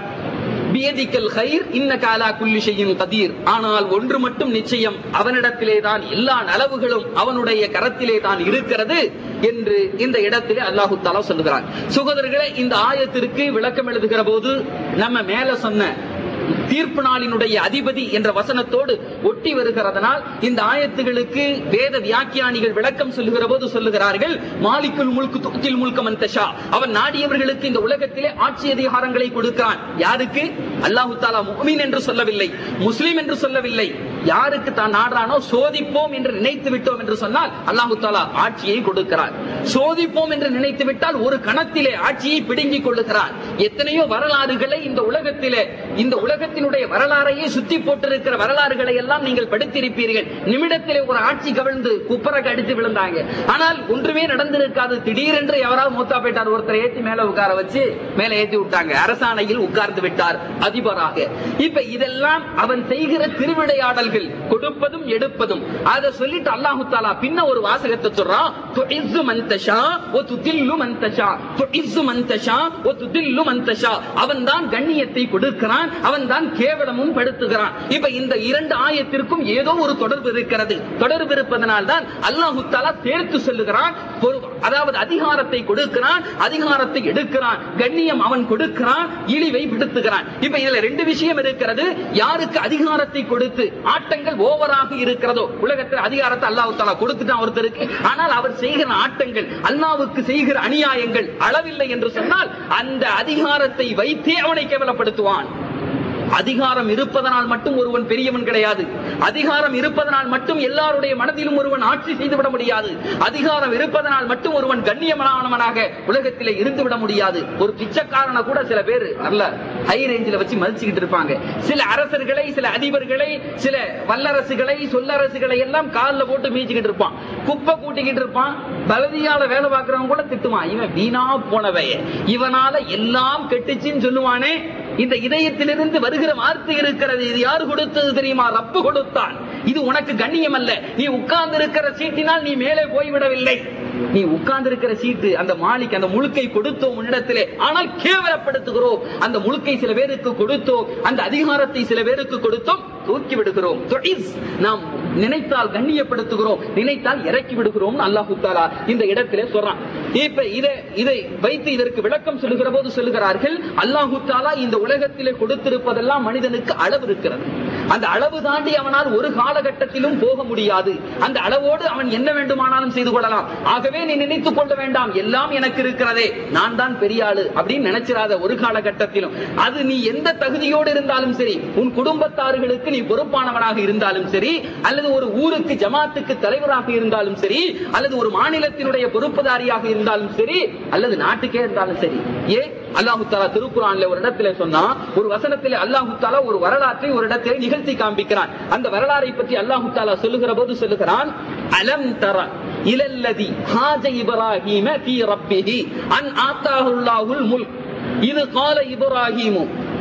ஆனால் ஒன்று மட்டும் நிச்சயம், அவனிடத்திலே தான் எல்லா நலவுகளும் அவனுடைய கரத்திலே தான் இருக்கிறது என்று இந்த இடத்திலே அல்லாஹு தஆலா சொல்லுகிறான். சகோதரர்களே, இந்த ஆயத்திற்கு விளக்கம் எழுதுகிற போது நம்ம மேல சொன்ன தீர்ப்பு நாளினுடைய அதிபதி என்ற வசனத்தோடு ஒட்டி வருகிறதனால் இந்த ஆயத்துகளுக்கு வேத வியாக்கியானிகள் விளக்கம் சொல்லுகிற போது சொல்லுகிறார்கள், மாலிகுல் முல்க் துத்தில் முல்க மன் தஷா, அவன் நாடியவர்களுக்கு இந்த உலகத்திலே ஆட்சி அதிகாரங்களை கொடுக்கிறான். யாருக்கு? அல்லாஹு தஆலா முஃமின் என்று சொல்லவில்லை, முஸ்லிம் என்று சொல்லவில்லை, யாருக்கு தான் நாடுறானோ சோதிப்போம் என்று நினைத்து விட்டோம் என்று சொன்னால் அல்லாஹு தஆலா ஆட்சியை கொடுக்கிறான். சோதிப்போம் என்று நினைத்து விட்டால் ஒரு கணத்திலே ஆட்சியை பிடுங்கிக் கொள்ளுகிறான். எத்தனையோ வரலாறுகளை இந்த உலகத்திலே, இந்த உலகத்தினுடைய வரலாறையே சுத்தி போட்டிருக்கிற வரலாறுகளை எல்லாம் நீங்கள் படித்திருப்பீர்கள். நிமிடத்திலே ஒரு ஆட்சி கவிழ்ந்து குப்பரக்கு அடித்து விழுந்தாங்க, ஆனால் ஒன்றுமே நடந்திருக்காது. திடீரென்று எவராவது மூத்தா போயிட்டார், ஒருத்தரை ஏற்றி மேல உட்கார வச்சு மேல ஏற்றி விட்டாங்க, அரசாணையில் உட்கார்ந்து விட்டார் அதிபராக. இப்ப இதெல்லாம் அவன் செய்கிற திருவிளையாடல்கள், கொடுப்பதும் எடுப்பதும். அதை சொல்லிட்டு அல்லாஹு தஆலா பின்ன ஒரு வாசகத்தை சொல்றான், துஇஸ்ஸு மன் தஷா வ துதில்லு மன் தஷா, துஇஸ்ஸு மன் தஷா வ துதில்லு மன் தஷா. அவன் தான் கண்ணியத்தை கொடுக்கிறான், அவன் தான் கேவலமும் படுத்துகிறான். இப்ப இந்த இரண்டு ஆயத்திற்கும் ஏதோ ஒரு தொடர்பு இருக்கிறது. தொடர்பு இருப்பதனால் தான் அல்லாஹு தஆலா சேர்த்து சொல்லுகிறான். அதாவது அதிகாரத்தை கொடுக்கிறான், அதிகாரத்தை எடுக்கிறான், கண்ணியம் அவன் கொடுக்கிறான், இழிவை படுத்துகிறான். இப்ப இதுல ரெண்டு விஷயம் இருக்கிறது. யாருக்கு அதிகாரத்தை கொடுத்து ஆட்டங்கள் ஓவராக இருக்கிறதோ, உலகத்தில் அதிகாரத்தை அல்லாஹ் தஆலா கொடுத்துட்டான் ஒருத்தருக்கு, ஆனால் அவர் செய்கிற ஆட்டங்கள், அல்லாஹ்வுக்கு செய்கிற அநியாயங்கள் அளவில்லை என்று சொன்னால் அந்த அதிகாரத்தை வைத்தே அவனை கேவலப்படுத்துவான். அதிகாரம் இருப்பதனால் மட்டும் ஒருவன் பெரியவன் கிடையாது. அதிகாரம் இருப்பதனால் மட்டும் எல்லாருடைய மனதிலும் ஒருவன் ஆட்சி செய்துவிட முடியாது. அதிகாரம் இருப்பதனால் மட்டும் ஒருவன் கண்ணியமானவனாக உலகத்திலே இருந்து விட முடியாது. ஒரு பிச்சைக்காரனை கூட சில பேர் நல்ல ஹை ரேஞ்சில வச்சு மதிச்சுக்கிட்டு இருப்பாங்க. சில அரசர்களை, சில அதிபர்களை, சில வல்லரசுகளை, சொல்லரசுகளை எல்லாம் காலில் போட்டு மீச்சிக்கிட்டு இருப்பான், குப்பை கூட்டிக்கிட்டு இருப்பான். பலதியால வேலை பார்க்கிறவங்க கூட திட்டுவான், இவன் வீணா போனவை, இவனால எல்லாம் கெட்டுச்சுன்னு சொல்லுவானே. இந்த இதயத்திலிருந்து வருகிற வார்த்தை இருக்கிறது, இது யாரு கொடுத்தது தெரியுமா? ரப்பு கொடுத்தான். இது உனக்கு கண்ணியம் அல்ல. நீ உட்கார்ந்து இருக்கிற சீட்டினால் நீ மேலே போய்விடவில்லை. நீ உட்கார்ந்து இருக்கிற சீட்டு, அந்த மாலிக், அந்த முழுக்கை கொடுத்தோம் உன்னிடத்திலே, ஆனால் கேவலப்படுத்துகிறோம். அந்த முழுக்கை சில பேருக்கு கொடுத்தோம், அந்த அதிகாரத்தை சில பேருக்கு கொடுத்தோம், தூக்கி விடுகிறோம். நாம் நினைத்தால் கண்ணியப்படுத்துகிறோம், நினைத்தால் இறக்கி விடுகிறோம். அல்லாஹு தஆலா இந்த இடத்திலே சொல்றான். இப்ப இதை வைத்து இதற்கு விளக்கம் சொல்லுகிற போது சொல்லுகிறார்கள், அல்லாஹு தஆலா இந்த உலகத்திலே கொடுத்திருப்பதெல்லாம் மனிதனுக்கு அளவு இருக்கிறது. அந்த அளவு தாண்டி அவனால் ஒரு காலகட்டத்திலும் போக முடியாது. அந்த அளவோடு அவன் என்ன வேண்டுமானாலும் செய்து கொள்ளலாம். ஆகவே நீ நினைத்துக் கொள்ள வேண்டாம், எல்லாம் எனக்கு இருக்கிறதே, நான் தான் பெரிய ஆளு அப்படின்னு நினைச்சிராத ஒரு காலகட்டத்திலும். அது நீ எந்த தகுதியோடு இருந்தாலும் சரி, உன் குடும்பத்தார்களுக்கு நீ பொறுப்பானவனாக இருந்தாலும் சரி, அல்லது ஒரு ஊருக்கு ஜமாத்துக்கு தலைவராக இருந்தாலும் சரி, அல்லது ஒரு மாநிலத்தினுடைய பொறுப்புதாரியாக இருந்தாலும் சரி, அல்லது நாட்டுக்கே இருந்தாலும் சரி. அல்லாஹு தஆலா திருக்குர்ஆன்ல ஒரு இடத்திலே சொன்னா, ஒரு வசனத்திலே அல்லாஹு தஆலா ஒரு வரலாற்றை ஒரு இடத்திலே நிகழ்த்தி காண்பிக்கிறான். அந்த வரலாறை பற்றி அல்லாஹு தஆலா சொல்லுகிற போது சொல்லுகிறான், அலம் தர இலல்லதி ஹாஜ இப்ராஹீம ஃபீ ரப்பிஹி அன் ஆதாஹுல்லாஹுல் முல்க் இது قال இப்ராஹீம்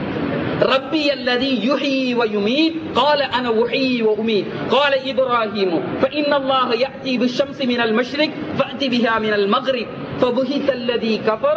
ربي الذي يحيي ويميت قال انا احيي واميت قال ابراهيم فان الله ياتي بالشمس من المشرق فاتي بها من المغرب فبهت الذي كفر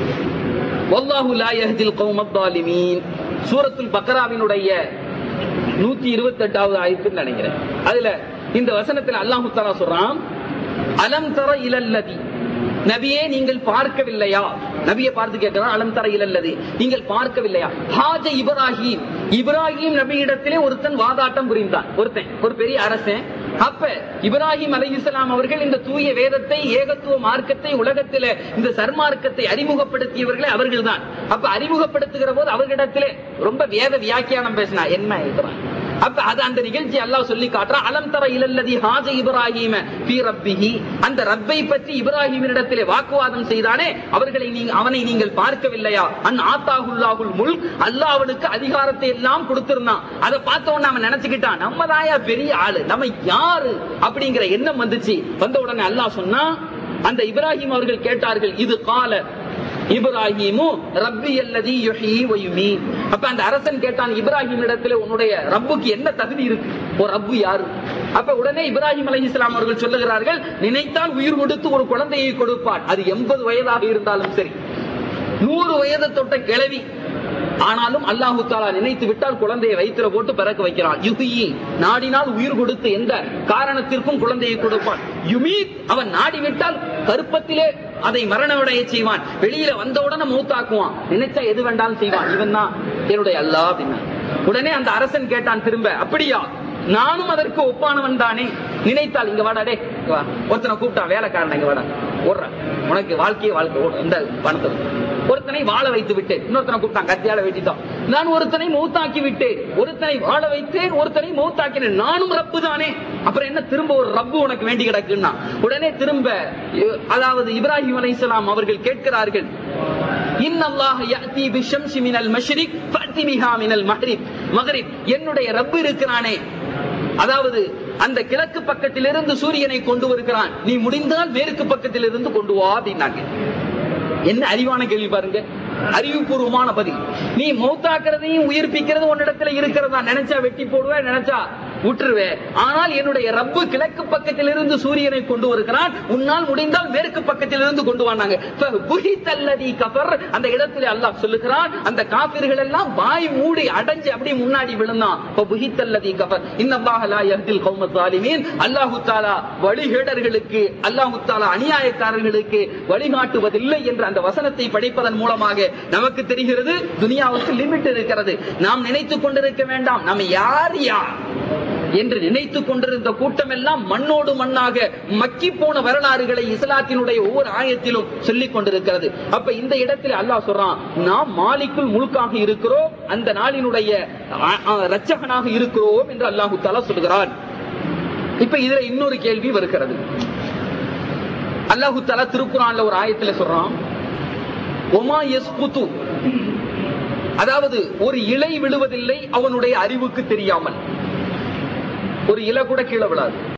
والله لا يهدي القوم الظالمين. சூரத்துல் பக்ராவினுடைய 128வது ஆயத்துன்னு நினைக்கிறேன். அதுல இந்த வசனத்துல அல்லாஹ் தஆலா சொல்றான், அலம் தர இலல்லதி, நபியே நீங்கள் பார்க்கவில்லையா? நபியை பார்த்து கேட்கிறான், அலம் தர இலல்லதி, நீங்கள் பார்க்கவில்லையா? ஹாஜ இப்ராஹிம், இப்ராஹிம் நபியிடத்திலே ஒருத்தன் வாதாட்டம் புரிந்தான். ஒரு பெரிய அரசன். அப்ப இப்ராஹிம் அலைஹிஸ்ஸலாம் அவர்கள் இந்த தூய வேதத்தை, ஏகத்துவ மார்க்கத்தை, உலகத்திலே இந்த சர்மார்க்கத்தை அறிமுகப்படுத்தியவர்களே அவர்கள் தான். அப்ப அறிமுகப்படுத்துகிற போது அவர்களிடத்திலே ரொம்ப வேத வியாக்கியானம் பேசினா என்ன இருக்கிறான். அப்ப அது அந்த நிகழ்ச்சி அல்லாஹ் சொல்லி காட்டுறான், அலம் தர இலல்லதி ஹாஜ இப்ராஹிம ஃபீ ரப்பிஹி, அந்த ரப்பை பற்றி இப்ராஹிமினிடத்திலே வாக்குவாதம் செய்தானே அவனை நீங்கள் பார்க்கவில்லையா? அன் ஆத்தாஹுல்லாஹுல் முல்க், அல்லாஹ் அவனுக்கு அதிகாரத்தை எல்லாம் கொடுத்திருந்தான். அதை பார்த்த உடனே அவன் நினைச்சுக்கிட்டான், நம்ம தாயா பெரிய ஆளு, நம்ம யாரு அப்படிங்கிற எண்ணம் வந்துச்சு. வந்த உடனே அல்லாஹ் சொன்னா, அந்த இப்ராஹிம் அவர்கள் கேட்டார்கள், இது கால இப்ராஹிமு ரப்பி அல்லதி யுஹ்யி வ யுமீத். அப்ப அந்த அரசன் கேட்டான், இப்ராஹிம் இடத்துல உன்னுடைய ரப்புக்கு என்ன தகுதி இருக்கு? ஒரு ரப்பு யாரு? அப்ப உடனே இப்ராஹிம் அலைஹிஸ்ஸலாம் அவர்கள் சொல்லுகிறார்கள், நினைத்தால் உயிர் கொடுத்து ஒரு குழந்தையை கொடுப்பார். அது 80 வயதாக இருந்தாலும் சரி, 100 வயதை தொட்ட கிழவி ஆனாலும் அல்லாஹு தஆலா நினைத்து விட்டால் குழந்தையை வயிற்றில போட்டு பிறக்க வைக்கிறான். யுஹ்யி, நாடினால் உயிர் கொடுத்து எந்த காரணத்திற்கும் குழந்தையை கொடுப்பான். யுமீத், அவன் நாடிவிட்டால் கருப்பத்திலே அதை மரணமடைய செய்வான். வெளியில வந்தவுடனே மூத்தாக்குவான். நினைச்சா எது வேண்டாலும் செய்வான். இவன் தான் என்னுடைய அல்லாஹ் அப்படின்னா. உடனே அந்த அரசன் கேட்டான் திரும்ப, அப்படியா, நானும் அதற்கு ஒப்பானவன் தானே? நினைத்தால் இங்க வாடா, டே ஒருத்தனை கூப்பிட்டான், வேலைக்காரன் இங்க வாடா, ஓடுற உனக்கு வாழ்க்கையே வாழ்க்கை இந்த பணத்தை. ஒருத்தனை வாழ வைத்து விட்டேன், இன்னொருத்தனை கூப்பிட்டான், கத்தியால வெட்டிட்டான். நான் ஒருத்தனை மௌத்தாக்கி விட்டேன், ஒருத்தனை வாழ வைத்தேன், ஒருத்தனை மௌத்தாக்கினேன், நானும் ரப்பு தானே, அப்புறம் என்ன திரும்ப ஒரு ரப்பு உனக்கு வேண்டி கிடக்குன்னா. உடனே திரும்ப அதாவது இப்ராஹிம் அலைஹிஸ்ஸலாம் அவர்கள் கேட்கிறார்கள், இன்னல்லாஹ யஅதி பிஷம்ஸி மினல் மஷ்ரிக் ஃபஅதி பிஹா மினல் மக்ரிப், என்னுடைய ரப்பு இருக்கிறானே, அதாவது அந்த கிழக்கு பக்கத்திலிருந்து சூரியனை கொண்டு வருகிறான், நீ முடிந்தால் மேற்கு பக்கத்திலிருந்து கொண்டு வா அப்படின்னாங்க. என்ன அறிவான கேள்வி பாருங்க, அறிவுபூர்வமான பதில். நீ மௌத்தாக்குறதையும் உயிர்ப்பிக்கிறது உன்னிடத்துல இருக்கிறதா? நினைச்சா வெட்டி போடுவேன், நினைச்சா விட்டுருவேன். ஆனால் என்னுடைய ரப்பு கிழக்கு பக்கத்திலிருந்து சூரியனை கொண்டு வருகிறான், உன்னால் முடிந்தால் மேற்கு பக்கத்திலிருந்து கொண்டு வந்தாங்க. அந்த இடத்துல அல்லாஹ் சொல்லுகிறான், அந்த காபிர்கள் எல்லாம் வாய் மூடி அடைஞ்சு அப்படியே முன்னாடி விழுந்தான். அல்லாஹு தஆலா வழிகேடர்களுக்கு, அல்லாஹு தஆலா அநியாயக்காரர்களுக்கு வழிகாட்டுவதில்லை என்ற அந்த வசனத்தை படிப்பதன் மூலமாக நமக்கு தெரிகிறது, துனியாவுக்கு லிமிட் இருக்கிறது. நாம் நினைத்துக் கொண்டிருக்க வேண்டாம் நம்ம யார் என்று நினைத்துக் கொண்டிருந்த கூட்டம் எல்லாம் மண்ணோடு மண்ணாக மக்கி போன வரலாறுகளை இஸ்லாத்தினுடைய ஒவ்வொரு ஆயத்திலும் சொல்லிக் கொண்டிருக்கிறது. அப்ப இந்த இடத்தில் அல்லாஹ் சொல்றான், நாம் மாலிக்குல் முல்காக இருக்கிறோம், அந்த நாளினுடைய இரட்சகனாக இருக்கிறோம் என்று அல்லாஹு தஆலா சொல்கிறான். இப்ப இதுல இன்னொரு கேள்வி வருகிறது. அல்லாஹு தஆலா திருக்குர்ஆன்ல ஒரு ஆயத்துல சொல்றான், ஒமா யஸ்குது, அதாவது ஒரு இலை விழுவதில்லை அவனுடைய அறிவுக்கு தெரியாமல். ஒரு இலை கூட கீழே விழாது.